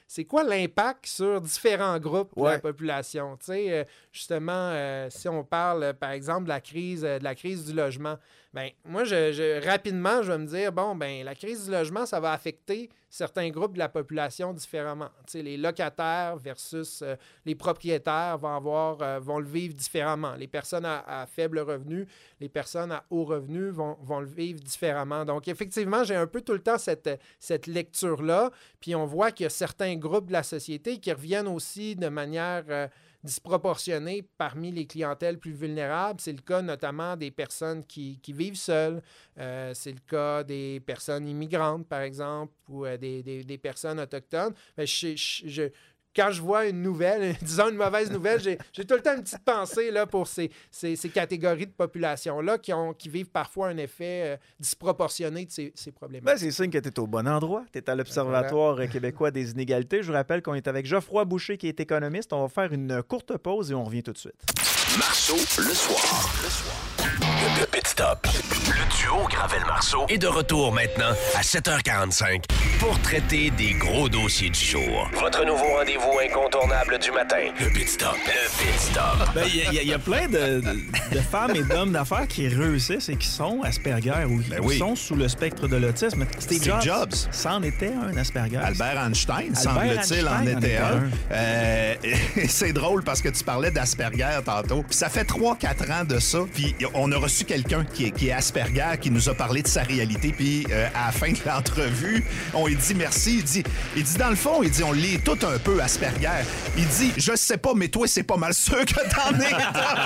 c'est quoi l'impact sur différents groupes Ouais. de la population? Tu sais, euh, justement, euh, si on parle, euh, par exemple, de la crise, euh, de la crise du logement, ben moi, je, je- rapidement, je vais me dire, bon, ben la crise du logement, ça va affecter certains groupes de la population différemment. Tu sais, les locataires versus euh, les propriétaires vont, avoir, euh, vont le vivre différemment. Les personnes à, à faible revenu, les personnes à haut revenu vont, vont le vivre différemment. Donc, effectivement, j'ai un peu tout le temps cette, cette lecture-là. Puis on voit qu'il y a certains groupes de la société qui reviennent aussi de manière euh, disproportionnée parmi les clientèles plus vulnérables. C'est le cas notamment des personnes qui, qui vivent seules. Euh, c'est le cas des personnes immigrantes, par exemple, ou euh, des, des, des personnes autochtones. Ben, je, je, je- quand je vois une nouvelle, disons une mauvaise nouvelle, j'ai, j'ai tout le temps une petite pensée là, pour ces, ces, ces catégories de population-là qui, ont, qui vivent parfois un effet euh, disproportionné de ces, ces problèmes. Ben, c'est signe que tu es au bon endroit. Tu es à l'Observatoire québécois des inégalités. Je vous rappelle qu'on est avec Geoffroy Boucher, qui est économiste. On va faire une courte pause et on revient tout de suite. Marceau, le soir. Le soir. Le Pit Stop. Le duo Gravel-Marceau est de retour maintenant à sept heures quarante-cinq pour traiter des gros dossiers du jour. Votre nouveau rendez-vous incontournable du matin. Le Pit Stop. Le Pit Stop. Ben, il y, a- y a plein de, de- de femmes et d'hommes d'affaires qui réussissent et qui sont Asperger ou qui Ben oui. sont sous le spectre de l'autisme. Steve, Steve Jobs. c'en était un Asperger. Albert Einstein, Albert semble-t-il, en Einstein en était était un. un. Euh, c'est drôle parce que tu parlais d'Asperger tantôt. Puis ça fait trois quatre ans de ça. Puis on a reçu quelqu'un qui est, qui est Asperger qui nous a parlé de sa réalité. Puis euh, à la fin de l'entrevue, on lui dit merci. Il dit, il dit dans le fond, il dit on lit tout un peu Asperger. Il dit je sais pas, mais toi, c'est pas mal sûr que t'en es.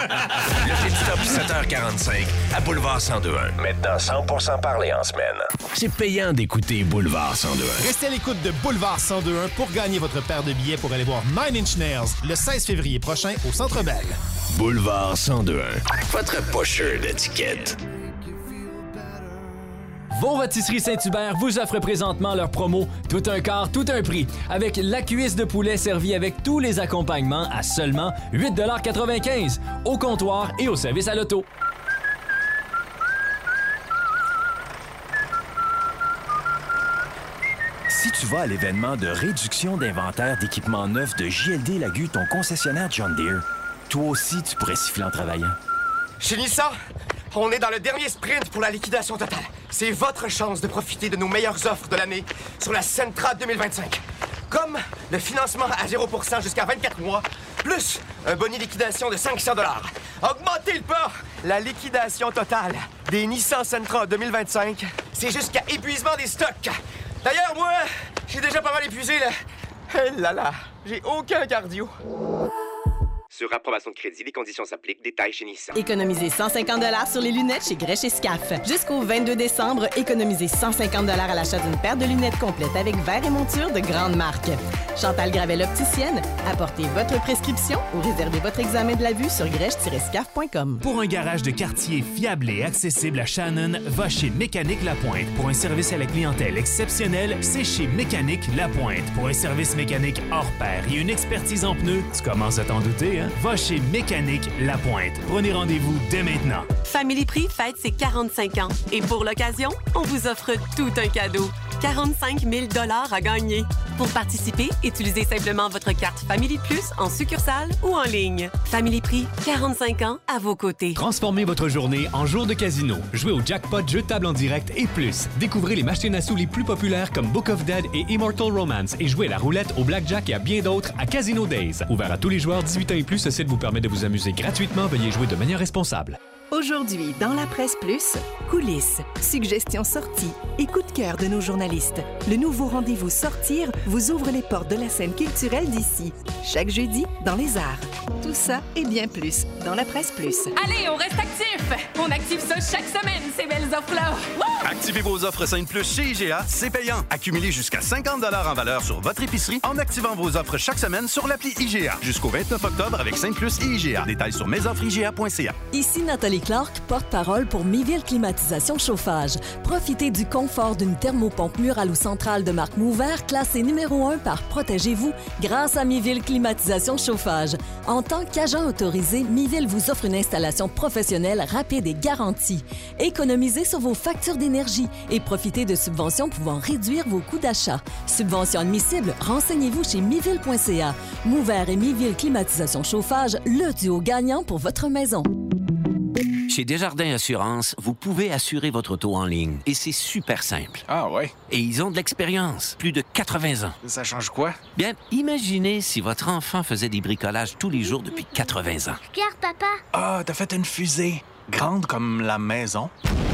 Le Pit Stop, sept heures quarante-cinq à Boulevard cent deux point un. Maintenant cent pour cent parlé en semaine. C'est payant d'écouter Boulevard cent deux point un. Restez à l'écoute de Boulevard cent deux point un pour gagner votre paire de billets pour aller voir Nine Inch Nails le seize février prochain au Centre Bell. Boulevard cent deux point un. Votre pocheur d'étiquette. Vos Rôtisseries Saint-Hubert vous offrent présentement leur promo Tout un quart, tout un prix, avec la cuisse de poulet servie avec tous les accompagnements à seulement huit quatre-vingt-quinze au comptoir et au service à l'auto. Si tu vas à l'événement de réduction d'inventaire d'équipements neufs de J L D Lagu, ton concessionnaire John Deere, toi aussi tu pourrais siffler en travaillant. Chez Nissan, on est dans le dernier sprint pour la liquidation totale. C'est votre chance de profiter de nos meilleures offres de l'année sur la Sentra deux mille vingt-cinq. Comme le financement à zéro pour cent jusqu'à vingt-quatre mois, plus un boni liquidation de cinq cents dollars. Augmentez le pas! La liquidation totale des Nissan Sentra deux mille vingt-cinq, c'est jusqu'à épuisement des stocks. D'ailleurs, moi, j'ai déjà pas mal épuisé, là. Eh là là, j'ai aucun cardio. Sur approbation de crédit, les conditions s'appliquent. Détails chez Nissan. Économisez cent cinquante dollars sur les lunettes chez Grèche et Scaf. Jusqu'au vingt-deux décembre, économisez cent cinquante dollars à l'achat d'une paire de lunettes complète avec verre et monture de grande marque. Chantal Gravel opticienne, apportez votre prescription ou réservez votre examen de la vue sur grèche tiret scaf point com. Pour un garage de quartier fiable et accessible à Shannon, va chez Mécanique Lapointe. Pour un service à la clientèle exceptionnel, c'est chez Mécanique Lapointe. Pour un service mécanique hors pair et une expertise en pneus, tu commences à t'en douter, hein? Va chez Mécanique Lapointe. Prenez rendez-vous dès maintenant. Family Prix fête ses quarante-cinq ans. Et pour l'occasion, on vous offre tout un cadeau. quarante-cinq mille dollars à gagner. Pour participer, utilisez simplement votre carte Family Plus en succursale ou en ligne. Family Prix, quarante-cinq ans à vos côtés. Transformez votre journée en jour de casino. Jouez au jackpot, jeu de table en direct et plus. Découvrez les machines à sous les plus populaires comme Book of Dead et Immortal Romance et jouez à la roulette, au blackjack et à bien d'autres à Casino Days. Ouvert à tous les joueurs dix-huit ans et plus, ce site vous permet de vous amuser gratuitement. Veuillez jouer de manière responsable. Aujourd'hui, dans la presse plus, coulisses, suggestions sorties et coup de cœur de nos journalistes. Le nouveau rendez-vous Sortir vous ouvre les portes de la scène culturelle d'ici. Chaque jeudi, dans les arts. Tout ça et bien plus dans la presse plus. Allez, on reste actifs! On active ça chaque semaine, ces belles offres-là! Wouh! Activez vos offres Scène Plus chez I G A, c'est payant. Accumulez jusqu'à cinquante dollars en valeur sur votre épicerie en activant vos offres chaque semaine sur l'appli I G A. Jusqu'au vingt-neuf octobre avec Scène Plus et I G A. Détails sur mes offres I G A point C A. Ici Nathalie Clark, porte-parole pour Miville Climatisation Chauffage. Profitez du confort d'une thermopompe murale ou centrale de marque Mover, classée numéro un par Protégez-vous grâce à Miville Climatisation Chauffage. En tant qu'agent autorisé, Miville vous offre une installation professionnelle rapide et garantie. Économisez sur vos factures d'énergie et profitez de subventions pouvant réduire vos coûts d'achat. Subventions admissibles, renseignez-vous chez miville point c a. Mover et Miville Climatisation Chauffage, le duo gagnant pour votre maison. Chez Desjardins Assurance, vous pouvez assurer votre auto en ligne et c'est super simple. Ah ouais? Et ils ont de l'expérience, plus de quatre-vingts ans. Ça change quoi? Bien, imaginez si votre enfant faisait des bricolages tous les jours depuis quatre-vingts ans. Regarde, papa. Ah, t'as fait une fusée. Grande comme la maison.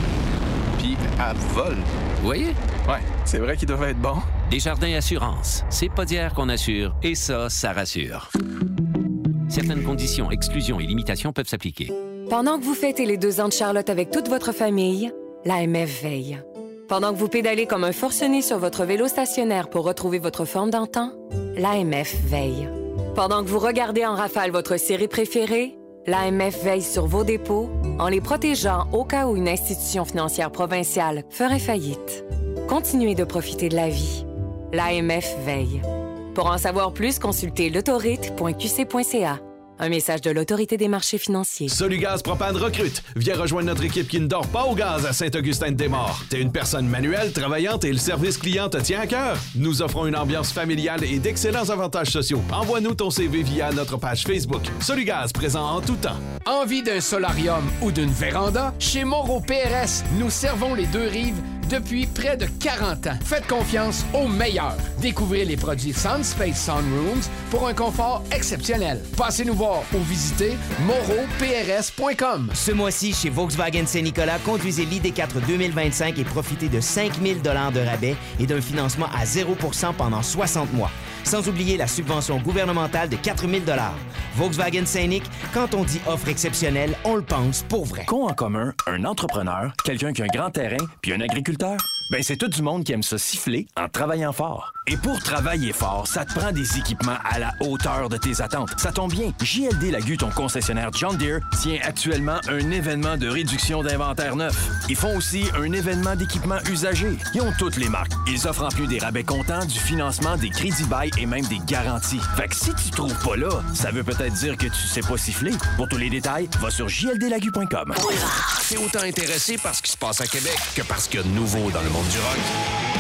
Puis elle vole. Vous voyez? Ouais, c'est vrai qu'ils doivent être bons. Desjardins Assurance, c'est pas d'hier qu'on assure et ça, ça rassure. Certaines conditions, exclusions et limitations peuvent s'appliquer. Pendant que vous fêtez les deux ans de Charlotte avec toute votre famille, l'A M F veille. Pendant que vous pédalez comme un forcené sur votre vélo stationnaire pour retrouver votre forme d'antan, l'A M F veille. Pendant que vous regardez en rafale votre série préférée, l'A M F veille sur vos dépôts en les protégeant au cas où une institution financière provinciale ferait faillite. Continuez de profiter de la vie. L'A M F veille. Pour en savoir plus, consultez l'autorite point q c point c a. Un message de l'Autorité des marchés financiers. Solugaz Propane recrute. Viens rejoindre notre équipe qui ne dort pas au gaz à Saint-Augustin-de-Desmaures. T'es une personne manuelle, travaillante et le service client te tient à cœur. Nous offrons une ambiance familiale et d'excellents avantages sociaux. Envoie-nous ton C V via notre page Facebook. Solugaz, présent en tout temps. Envie d'un solarium ou d'une véranda? Chez Moreau P R S, nous servons les deux rives depuis près de quarante ans. Faites confiance aux meilleurs. Découvrez les produits SunSpace Sunrooms pour un confort exceptionnel. Passez-nous voir ou visitez moreau p r s point com. Ce mois-ci, chez Volkswagen Saint-Nicolas, conduisez l'I D quatre deux mille vingt-cinq et profitez de cinq mille dollars de rabais et d'un financement à zéro pour cent pendant soixante mois. Sans oublier la subvention gouvernementale de quatre mille dollars. Volkswagen Saint-Nic, quand on dit offre exceptionnelle, on le pense pour vrai. Qu'ont en commun un entrepreneur, quelqu'un qui a un grand terrain, puis un agriculteur? Ben, c'est tout du monde qui aime se siffler en travaillant fort. Et pour travailler fort, ça te prend des équipements à la hauteur de tes attentes. Ça tombe bien, J L D Lagu, ton concessionnaire John Deere, tient actuellement un événement de réduction d'inventaire neuf. Ils font aussi un événement d'équipement usagé. Ils ont toutes les marques. Ils offrent en plus des rabais comptants, du financement, des crédits bail et même des garanties. Fait que si tu trouves pas là, ça veut peut-être dire que tu sais pas siffler. Pour tous les détails, va sur j l d lagu point com. T'es autant intéressé par ce qui se passe à Québec que par ce qu'il y a de nouveau dans le monde du rock.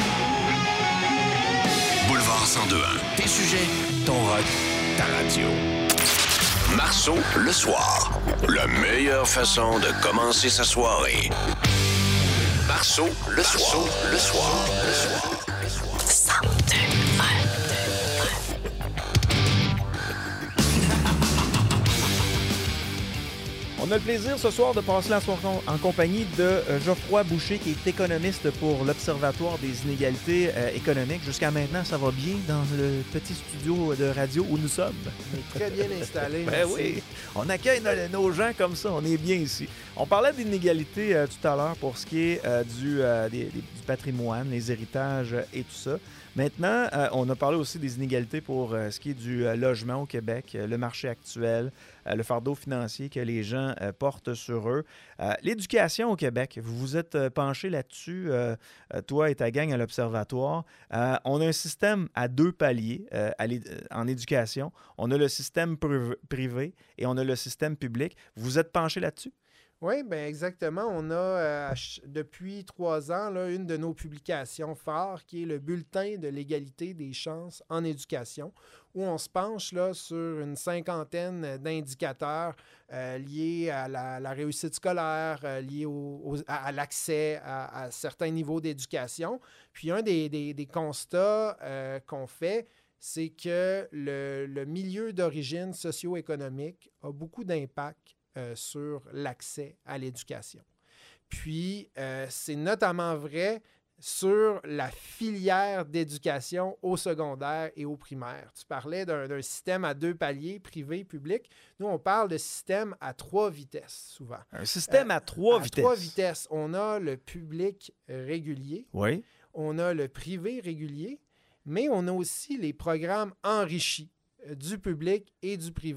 Boulevard cent deux point un. Tes sujets, ton rock, ta radio. Marceau, le soir. La meilleure façon de commencer sa soirée. Marceau, le soir. Le soir. Le soir. cent deux point un. On a le plaisir ce soir de passer la soirée en compagnie de euh, Geoffroy Boucher, qui est économiste pour l'Observatoire des inégalités euh, économiques. Jusqu'à maintenant, ça va bien dans le petit studio de radio où nous sommes. On est très bien installé. Ben oui, on accueille nos, nos gens comme ça, on est bien ici. On parlait d'inégalités euh, tout à l'heure pour ce qui est euh, du, euh, des, des, du patrimoine, les héritages euh, et tout ça. Maintenant, euh, on a parlé aussi des inégalités pour euh, ce qui est du euh, logement au Québec, euh, le marché actuel, euh, le fardeau financier que les gens euh, portent sur eux. Euh, l'éducation au Québec, vous vous êtes euh, penché là-dessus, euh, euh, toi et ta gang à l'Observatoire. Euh, on a un système à deux paliers euh, à en éducation. On a le système privé et on a le système public. Vous vous êtes penché là-dessus? Oui, bien exactement. On a euh, depuis trois ans là, une de nos publications phares qui est le Bulletin de l'égalité des chances en éducation, où on se penche là, sur une cinquantaine d'indicateurs euh, liés à la, la réussite scolaire, euh, liés au, au, à, à l'accès à, à certains niveaux d'éducation. Puis un des, des, des constats euh, qu'on fait, c'est que le, le milieu d'origine socio-économique a beaucoup d'impact Euh, sur l'accès à l'éducation. Puis, euh, c'est notamment vrai sur la filière d'éducation au secondaire et au primaire. Tu parlais d'un, d'un système à deux paliers, privé, public. Nous, on parle de système à trois vitesses, souvent. Un système euh, à trois à vitesses. À trois vitesses. On a le public régulier. Oui. On a le privé régulier, mais on a aussi les programmes enrichis euh, du public et du privé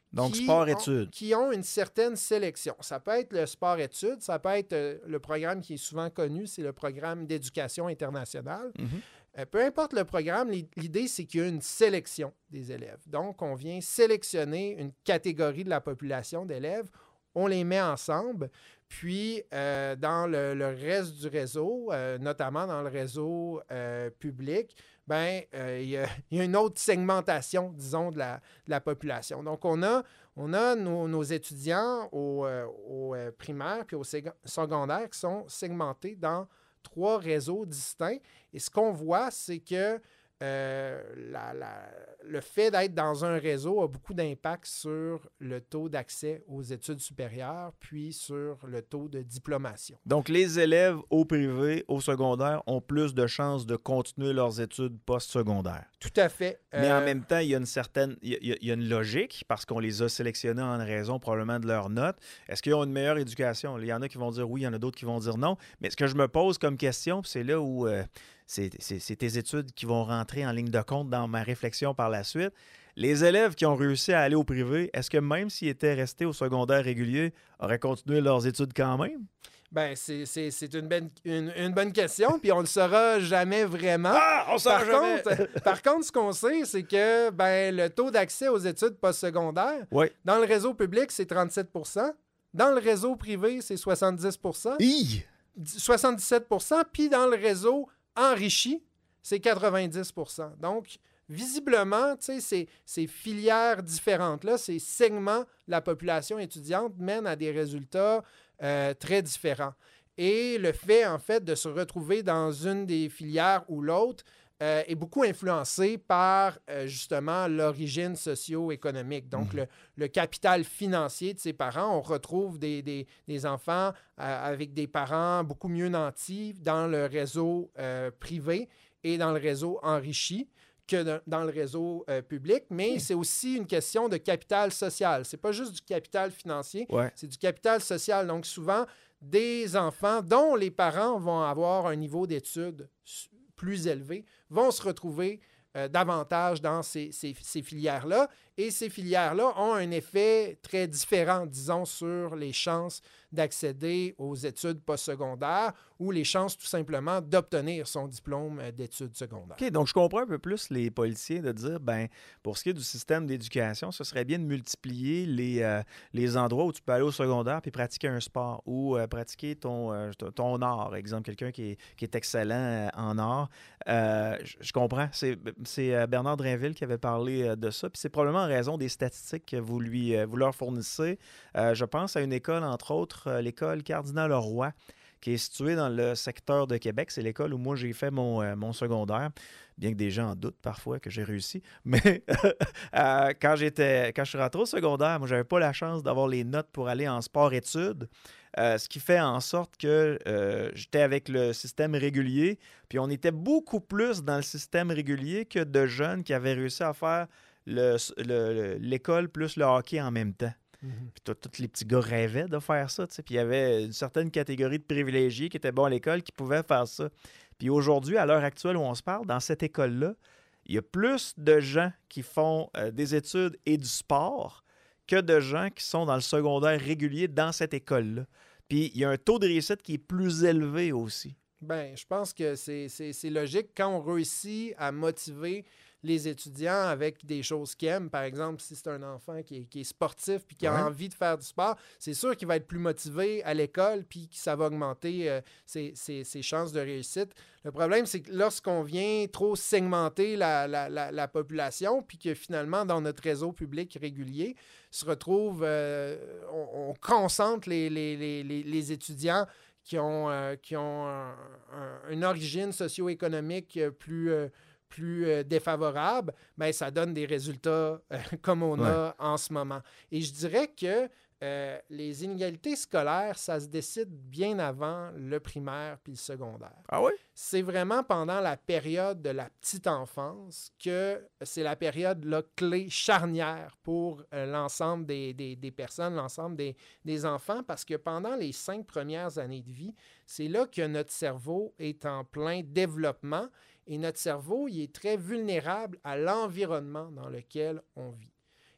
Donc, qui sport-études. Ont, qui ont une certaine sélection. Ça peut être le sport-études, ça peut être euh, le programme qui est souvent connu, c'est le programme d'éducation internationale. Mm-hmm. Euh, peu importe le programme, l'idée, c'est qu'il y a une sélection des élèves. Donc, on vient sélectionner une catégorie de la population d'élèves, on les met ensemble, puis euh, dans le, le reste du réseau, euh, notamment dans le réseau euh, public, ben, euh, il y a, y a une autre segmentation, disons, de la, de la population. Donc, on a, on a nos, nos étudiants au, euh, au euh, primaire puis au seg- secondaire qui sont segmentés dans trois réseaux distincts. Et ce qu'on voit, c'est que euh, la, la, le fait d'être dans un réseau a beaucoup d'impact sur le taux d'accès aux études supérieures, puis sur le taux de diplomation. Donc, les élèves au privé, au secondaire, ont plus de chances de continuer leurs études post-secondaires. Tout à fait. Mais Euh, en même temps, il y a une certaine, il y a, il y a une logique parce qu'on les a sélectionnés en raison probablement de leurs notes. Est-ce qu'ils ont une meilleure éducation? Il y en a qui vont dire oui, il y en a d'autres qui vont dire non. Mais ce que je me pose comme question, puis c'est là où euh, c'est, c'est, c'est tes études qui vont rentrer en ligne de compte dans ma réflexion par la suite. Les élèves qui ont réussi à aller au privé, est-ce que même s'ils étaient restés au secondaire régulier, auraient continué leurs études quand même? Ben, c'est, c'est, c'est une, ben, une, une bonne question, puis on ne le saura jamais vraiment. Ah, on le saura par jamais! Contre, par contre, ce qu'on sait, c'est que ben, le taux d'accès aux études postsecondaires, oui. dans le réseau public, c'est trente-sept pour cent. Dans le réseau privé, c'est soixante-dix pour cent. Hi! soixante-dix-sept pour cent. Puis dans le réseau enrichi, c'est quatre-vingt-dix pour cent. Donc, visiblement, ces, ces filières différentes-là, ces segments de la population étudiante mènent à des résultats euh, très différents. Et le fait, en fait, de se retrouver dans une des filières ou l'autre euh, est beaucoup influencé par, euh, justement, l'origine socio-économique. Donc, mmh. le, le capital financier de ses parents. On retrouve des, des, des enfants euh, avec des parents beaucoup mieux nantis dans le réseau euh, privé et dans le réseau enrichi que de, dans le réseau euh, public, mais mmh. c'est aussi une question de capital social. C'est pas juste du capital financier, ouais. c'est du capital social. Donc, souvent, des enfants dont les parents vont avoir un niveau d'études plus élevé vont se retrouver euh, davantage dans ces, ces, ces filières-là. Et ces filières-là ont un effet très différent, disons, sur les chances d'accéder aux études postsecondaires ou les chances tout simplement d'obtenir son diplôme d'études secondaires. OK, donc je comprends un peu plus les policiers de dire, ben pour ce qui est du système d'éducation, ce serait bien de multiplier les, euh, les endroits où tu peux aller au secondaire puis pratiquer un sport ou euh, pratiquer ton, euh, ton art. Exemple, quelqu'un qui est, qui est excellent en art. Euh, je, je comprends. C'est, c'est Bernard Drainville qui avait parlé de ça, puis c'est probablement en raison des statistiques que vous, lui, vous leur fournissez. Euh, je pense à une école, entre autres, l'école Cardinal-Leroy, qui est située dans le secteur de Québec. C'est l'école où moi, j'ai fait mon, euh, mon secondaire, bien que des gens en doutent parfois que j'ai réussi. Mais euh, quand, j'étais, quand je suis rentré au secondaire, moi, je n'avais pas la chance d'avoir les notes pour aller en sport-études, euh, ce qui fait en sorte que euh, j'étais avec le système régulier, puis on était beaucoup plus dans le système régulier que de jeunes qui avaient réussi à faire le, le, l'école plus le hockey en même temps. Mm-hmm. Puis tous les petits gars rêvaient de faire ça, tu sais. Puis il y avait une certaine catégorie de privilégiés qui étaient bons à l'école qui pouvaient faire ça. Puis aujourd'hui, à l'heure actuelle où on se parle, dans cette école-là, il y a plus de gens qui font euh, des études et du sport que de gens qui sont dans le secondaire régulier dans cette école-là. Puis il y a un taux de réussite qui est plus élevé aussi. Bien, je pense que c'est, c'est, c'est logique quand on réussit à motiver les étudiants avec des choses qu'ils aiment. Par exemple, si c'est un enfant qui est, qui est sportif puis qui a ouais. envie de faire du sport, c'est sûr qu'il va être plus motivé à l'école puis que ça va augmenter euh, ses, ses, ses chances de réussite. Le problème, c'est que lorsqu'on vient trop segmenter la, la, la, la population puis que finalement, dans notre réseau public régulier, se retrouve, euh, on, on concentre les, les, les, les, les étudiants qui ont, euh, qui ont un, un, une origine socio-économique plus... Euh, plus euh, défavorable, bien, ça donne des résultats euh, comme on ouais. a en ce moment. Et je dirais que euh, les inégalités scolaires, ça se décide bien avant le primaire puis le secondaire. Ah oui? C'est vraiment pendant la période de la petite enfance que c'est la période là, clé, charnière pour euh, l'ensemble des, des, des personnes, l'ensemble des, des enfants, parce que pendant les cinq premières années de vie, c'est là que notre cerveau est en plein développement. Et notre cerveau, il est très vulnérable à l'environnement dans lequel on vit.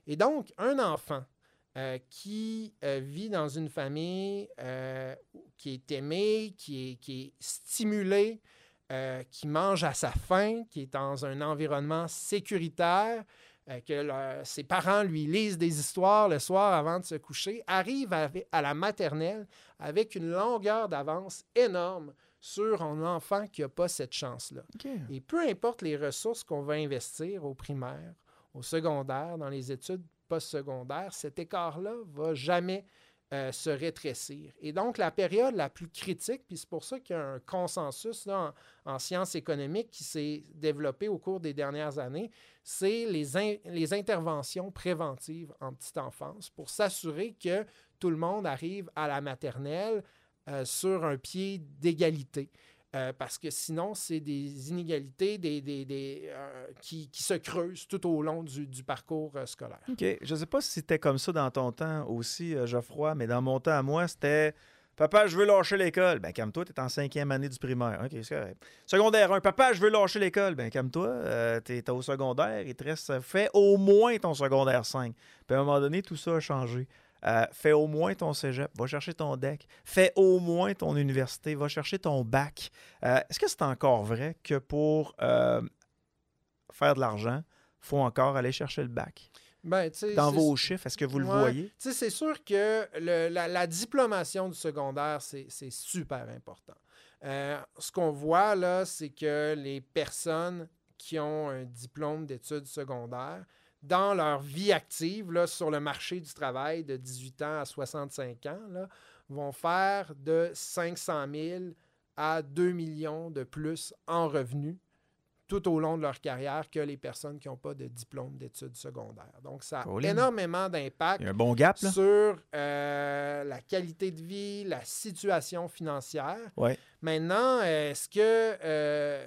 Et donc, un enfant euh, qui euh, vit dans une famille euh, qui est aimée, qui est, qui est stimulée, euh, qui mange à sa faim, qui est dans un environnement sécuritaire, euh, que le, ses parents lui lisent des histoires le soir avant de se coucher, arrive à, à la maternelle avec une longueur d'avance énorme sur un enfant qui n'a pas cette chance-là. Okay. Et peu importe les ressources qu'on va investir au primaire, au secondaire, dans les études postsecondaires, cet écart-là ne va jamais euh, se rétrécir. Et donc, la période la plus critique, puis c'est pour ça qu'il y a un consensus là, en, en sciences économiques qui s'est développé au cours des dernières années, c'est les, in- les interventions préventives en petite enfance pour s'assurer que tout le monde arrive à la maternelle Euh, sur un pied d'égalité. Euh, parce que sinon, c'est des inégalités des, des, des, euh, qui, qui se creusent tout au long du, du parcours euh, scolaire. OK. Je ne sais pas si c'était comme ça dans ton temps aussi, euh, Geoffroy, mais dans mon temps à moi, c'était « Papa, je veux lâcher l'école. » Ben, calme-toi, tu es en cinquième année du primaire. OK, c'est correct. Secondaire un. « Papa, je veux lâcher l'école. » Ben, calme-toi, euh, tu es au secondaire, il te reste, fais au moins ton secondaire cinq. Puis à un moment donné, tout ça a changé. Euh, fais au moins ton cégep, va chercher ton D E C, fais au moins ton université, va chercher ton bac. Euh, est-ce que c'est encore vrai que pour euh, faire de l'argent, il faut encore aller chercher le bac? Ben, dans vos chiffres, est-ce que vous le ouais, voyez? C'est sûr que le, la, la diplomation du secondaire, c'est super important. Euh, ce qu'on voit là, c'est que les personnes qui ont un diplôme d'études secondaires, dans leur vie active là, sur le marché du travail de dix-huit ans à soixante-cinq ans, là, vont faire de cinq cent mille à deux millions de plus en revenus tout au long de leur carrière que les personnes qui n'ont pas de diplôme d'études secondaires. Donc, ça a Pauline. énormément d'impact bon gap, sur euh, la qualité de vie, la situation financière. Ouais. Maintenant, est-ce que... Euh,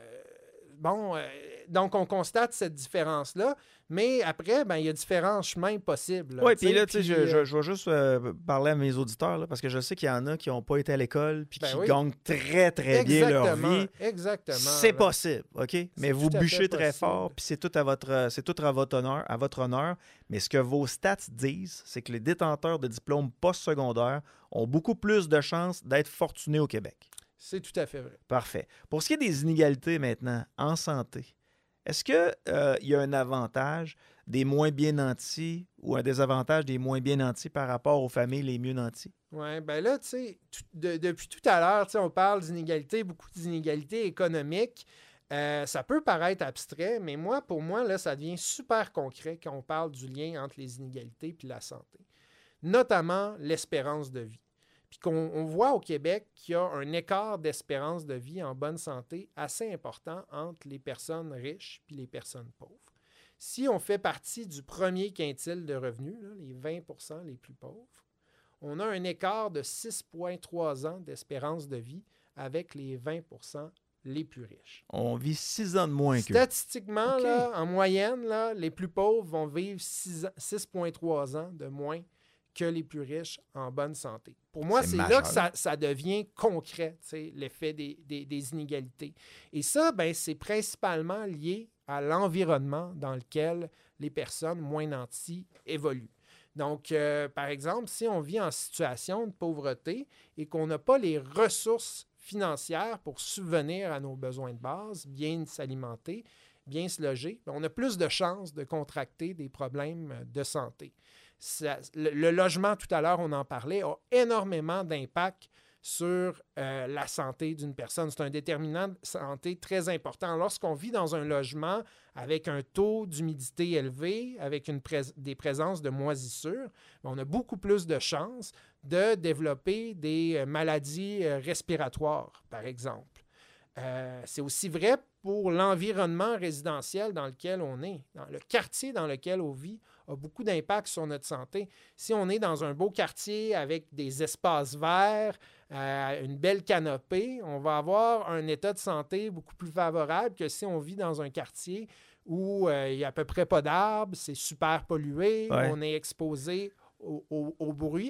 bon, euh, donc on constate cette différence-là, mais après, ben, il y a différents chemins possibles. Oui, puis là, tu sais, puis, je, euh, je, je vais juste euh, parler à mes auditeurs, là, parce que je sais qu'il y en a qui n'ont pas été à l'école puis Ben qui oui. gagnent très, très bien leur Exactement, vie. exactement, C'est là. possible, OK? Mais vous tout à fait bûchez très possible. fort, puis c'est tout à votre c'est tout à votre honneur, à votre honneur. Mais ce que vos stats disent, c'est que les détenteurs de diplômes postsecondaires ont beaucoup plus de chances d'être fortunés au Québec. C'est tout à fait vrai. Parfait. Pour ce qui est des inégalités maintenant en santé, est-ce qu'il euh, y a un avantage des moins bien nantis ou un désavantage des moins bien nantis par rapport aux familles les mieux nantis? Oui, bien là, tu sais, tout- de- depuis tout à l'heure, tu sais, on parle d'inégalités, beaucoup d'inégalités économiques. Euh, ça peut paraître abstrait, mais moi, pour moi, là, ça devient super concret quand on parle du lien entre les inégalités et la santé, notamment l'espérance de vie. Puis qu'on on voit au Québec qu'il y a un écart d'espérance de vie en bonne santé assez important entre les personnes riches et les personnes pauvres. Si on fait partie du premier quintile de revenus, là, les vingt pour cent les plus pauvres, on a un écart de six virgule trois ans d'espérance de vie avec les vingt pour cent les plus riches. On vit six ans de moins que. Statistiquement, OK. là, en moyenne, là, les plus pauvres vont vivre six virgule trois ans de moins que les plus riches en bonne santé. Pour moi, C'est c'est là majeur. que ça, ça devient concret, tu sais, l'effet des, des- des inégalités. Et ça, ben, c'est principalement lié à l'environnement dans lequel les personnes moins nanties évoluent. Donc, euh, par exemple, si on vit en situation de pauvreté et qu'on n'a pas les ressources financières pour subvenir à nos besoins de base, bien s'alimenter, bien se loger, ben, on a plus de chances de contracter des problèmes de santé. Ça- le, le logement, tout à l'heure, on en parlait, a énormément d'impact sur euh, la santé d'une personne. C'est un déterminant de santé très important. Lorsqu'on vit dans un logement avec un taux d'humidité élevé, avec une prés- des présences de moisissures, on a beaucoup plus de chances de développer des euh, maladies euh, respiratoires, par exemple. Euh, c'est aussi vrai pour l'environnement résidentiel dans lequel on est. Dans le quartier dans lequel on vit a beaucoup d'impact sur notre santé. Si on est dans un beau quartier avec des espaces verts, euh, une belle canopée, on va avoir un état de santé beaucoup plus favorable que si on vit dans un quartier où euh, il n'y a à peu près pas d'arbres, c'est super pollué, Ouais. on est exposé au, au- au bruit.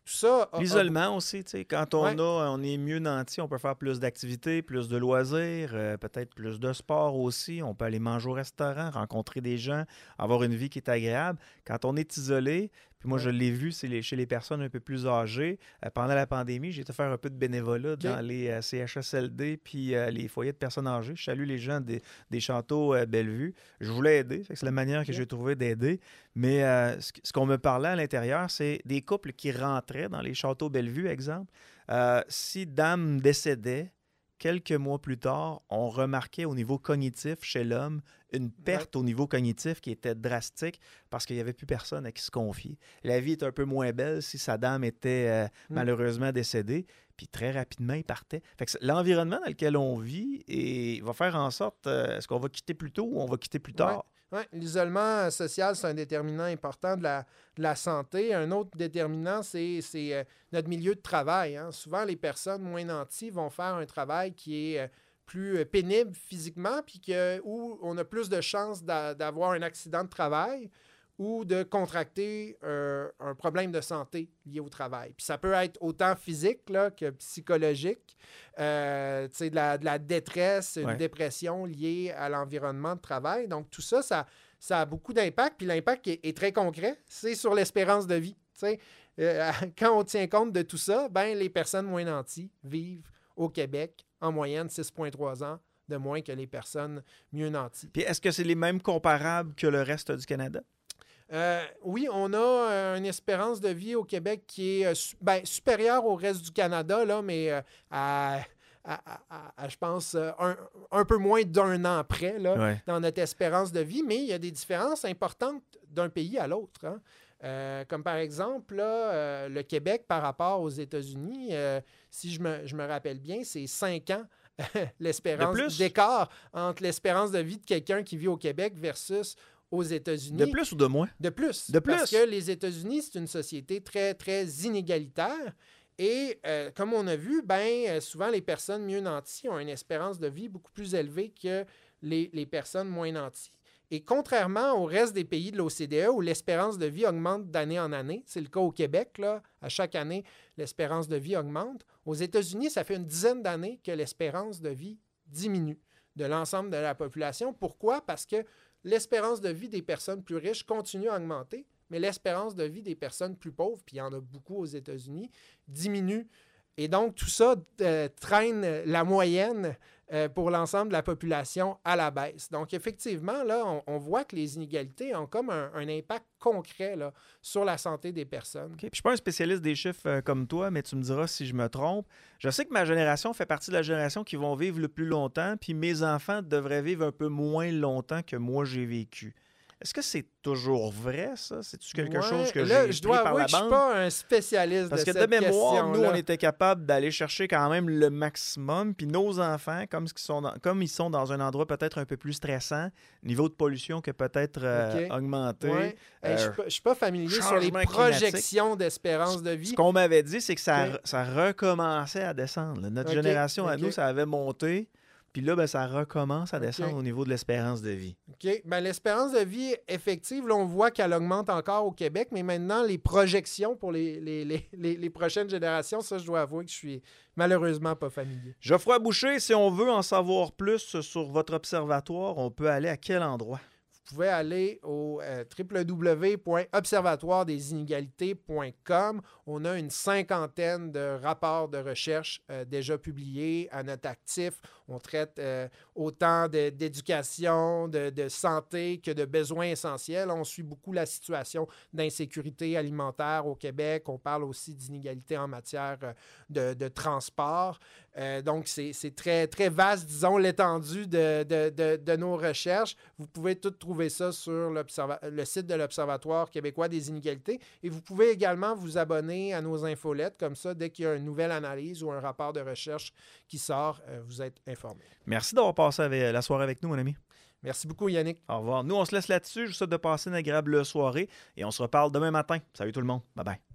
tout ça... a- L'isolement a... aussi, tu sais, quand on, Ouais. a, on est mieux nanti, on peut faire plus d'activités, plus de loisirs, euh, peut-être plus de sport aussi. On peut aller manger au restaurant, rencontrer des gens, avoir une vie qui est agréable. Quand on est isolé, puis moi, Ouais. je l'ai vu, c'est les- chez les personnes un peu plus âgées. Euh, pendant la pandémie, j'ai été faire un peu de bénévolat dans les euh, C H S L D puis euh, les foyers de personnes âgées. Je salue les gens des, des châteaux euh, Bellevue. Je voulais aider, fait que c'est la manière que Ok. j'ai trouvé d'aider. Mais euh, ce, ce qu'on me parlait à l'intérieur, c'est des couples qui rentraient dans les châteaux Bellevue, exemple. Euh, si dame décédait, quelques mois plus tard, on remarquait au niveau cognitif chez l'homme une perte au niveau cognitif qui était drastique parce qu'il n'y avait plus personne à qui se confier. La vie est un peu moins belle si sa dame était euh, Mm. malheureusement décédée. Puis très rapidement, il partait. Fait que c'est- l'environnement dans lequel on vit et va faire en sorte, euh, est-ce qu'on va quitter plus tôt ou on va quitter plus tard? Ouais, l'isolement social, c'est un déterminant important de la, de la santé. Un autre déterminant, c'est c'est, euh, notre milieu de travail. Hein. Souvent, les personnes moins nanties vont faire un travail qui est euh, plus euh, pénible physiquement, puis que, où on a plus de chances d'a- d'avoir un accident de travail ou de contracter euh, un problème de santé lié au travail. Puis ça peut être autant physique là, que psychologique, euh, tu sais, de la, de la détresse, une Ouais. dépression liée à l'environnement de travail. Donc tout ça, ça, ça a beaucoup d'impact. Puis l'impact est, est très concret, c'est sur l'espérance de vie. Tu sais, euh, quand on tient compte de tout ça, ben, les personnes moins nanties vivent au Québec en moyenne six virgule trois ans de moins que les personnes mieux nanties. Puis est-ce que c'est les mêmes comparables que le reste du Canada? Euh, oui, on a euh, une espérance de vie au Québec qui est euh, su- ben, supérieure au reste du Canada, là, mais euh, à, à- à- à- à, je pense, euh, un, un peu moins d'un an près là, Ouais. dans notre espérance de vie, mais il y a des différences importantes d'un pays à l'autre. Hein. Euh, comme par exemple, là, euh, le Québec par rapport aux États-Unis, euh, si je me, je me rappelle bien, c'est cinq ans l'espérance De plus? d'écart entre l'espérance de vie de quelqu'un qui vit au Québec versus aux États-Unis. De plus ou de moins? De plus. De Parce plus? que les États-Unis, c'est une société très, très inégalitaire. Et euh, comme on a vu, ben, euh, souvent les personnes mieux nanties ont une espérance de vie beaucoup plus élevée que les, les personnes moins nanties. Et contrairement au reste des pays de l'O C D E où l'espérance de vie augmente d'année en année, c'est le cas au Québec, là, à chaque année, l'espérance de vie augmente. Aux États-Unis, ça fait une dizaine d'années que l'espérance de vie diminue de l'ensemble de la population. Pourquoi? Parce que l'espérance de vie des personnes plus riches continue à augmenter, mais l'espérance de vie des personnes plus pauvres, puis il y en a beaucoup aux États-Unis, diminue. Et donc, tout ça euh, traîne la moyenne euh, pour l'ensemble de la population à la baisse. Donc, effectivement, là, on, on voit que les inégalités ont comme un, un impact concret là, sur la santé des personnes. OK. Puis je suis pas un spécialiste des chiffres euh, comme toi, mais tu me diras si je me trompe. Je sais que ma génération fait partie de la génération qui vont vivre le plus longtemps, puis mes enfants devraient vivre un peu moins longtemps que moi j'ai vécu. Est-ce que c'est toujours vrai, ça? C'est-tu quelque Ouais, chose que là, j'ai je pris dois par avouer la que je suis bande? pas un spécialiste Parce de que cette de mémoire, nous, question-là. on était capable d'aller chercher quand même le maximum. Puis nos enfants, comme, ce qu'ils sont dans- comme ils sont dans un endroit peut-être un peu plus stressant, niveau de pollution qui a peut-être euh, OK. augmenté. Ouais. Hey, euh, je ne suis pas familier sur les changement projections d'espérance de vie. Ce qu'on m'avait dit, c'est que ça, OK. ça recommençait à descendre. là. Notre OK, génération, à OK. nous, ça avait monté. Puis là, ben, ça recommence à descendre OK. au niveau de l'espérance de vie. OK. Ben, l'espérance de vie effective, là, on voit qu'elle augmente encore au Québec, mais maintenant, les projections pour les, les, les, les, les prochaines générations, ça, je dois avouer que je suis malheureusement pas familier. Geoffroy Boucher, si on veut en savoir plus sur votre observatoire, on peut aller à quel endroit? Vous pouvez aller au euh, w w w point observatoire des inégalités point com. On a une cinquantaine de rapports de recherche euh, déjà publiés à notre actif. On traite euh, autant de- d'éducation, de, de santé que de besoins essentiels. On suit beaucoup la situation d'insécurité alimentaire au Québec. On parle aussi d'inégalités en matière euh, de, de transport. Euh, donc, c'est c'est très, très vaste, disons, l'étendue de, de, de, de nos recherches. Vous pouvez tout trouver ça sur l'observa- le site de l'Observatoire québécois des inégalités. Et vous pouvez également vous abonner à nos infolettes. Comme ça, dès qu'il y a une nouvelle analyse ou un rapport de recherche qui sort, euh, vous êtes informé. Merci d'avoir passé avec- la soirée avec nous, mon ami. Merci beaucoup, Yannick. Au revoir. Nous, on se laisse là-dessus. Je vous souhaite de passer une agréable soirée et on se reparle demain matin. Salut tout le monde. Bye bye.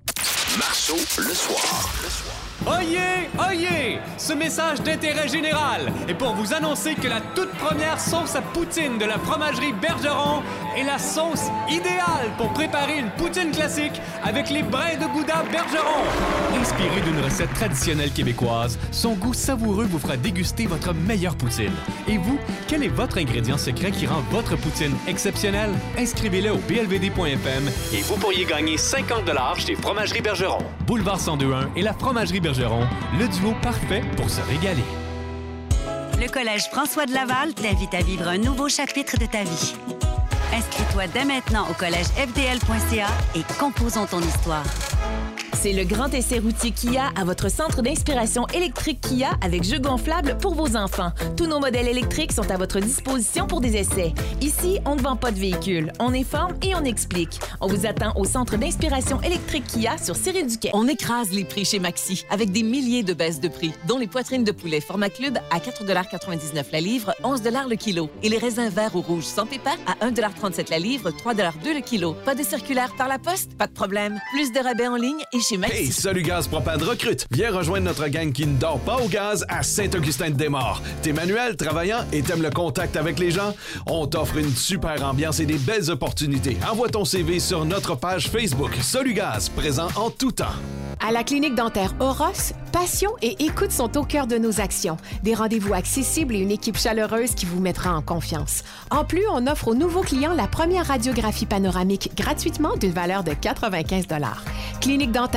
Marceau le soir. Oyez, oyez! Ce message d'intérêt général est pour vous annoncer que la toute première sauce à poutine de la fromagerie Bergeron est la sauce idéale pour préparer une poutine classique avec les brins de gouda Bergeron. Inspiré d'une recette traditionnelle québécoise, son goût savoureux vous fera déguster votre meilleure poutine. Et vous, quel est votre ingrédient secret qui rend votre poutine exceptionnelle? Inscrivez-le au b l v d point f m et vous pourriez gagner cinquante dollars chez Fromagerie Bergeron. Boulevard cent deux un et la Fromagerie Bergeron. Le duo parfait pour se régaler. Le Collège François de Laval t'invite à vivre un nouveau chapitre de ta vie. Inscris-toi dès maintenant au collège f d l point c a et composons ton histoire. C'est le grand essai routier Kia à votre centre d'inspiration électrique Kia avec jeux gonflables pour vos enfants. Tous nos modèles électriques sont à votre disposition pour des essais. Ici, on ne vend pas de véhicules. On informe et on explique. On vous attend au centre d'inspiration électrique Kia sur Cyril-Duquet. On écrase les prix chez Maxi avec des milliers de baisses de prix, dont les poitrines de poulet format club à quatre dollars quatre-vingt-dix-neuf la livre, onze dollars le kilo. Et les raisins verts ou rouges sans pépins à un dollar trente-sept la livre, trois dollars deux le kilo. Pas de circulaire par la poste? Pas de problème. Plus de rabais en ligne et chez Maxi. Hey, Salut Gaz Propane recrute. Viens rejoindre notre gang qui ne dort pas au gaz à Saint-Augustin-de-Desmaures. T'es manuel, travaillant et t'aimes le contact avec les gens? On t'offre une super ambiance et des belles opportunités. Envoie ton C V sur notre page Facebook. Salut Gaz, présent en tout temps. À la clinique dentaire Oros, passion et écoute sont au cœur de nos actions. Des rendez-vous accessibles et une équipe chaleureuse qui vous mettra en confiance. En plus, on offre aux nouveaux clients la première radiographie panoramique gratuitement d'une valeur de quatre-vingt-quinze dollars. Clinique dentaire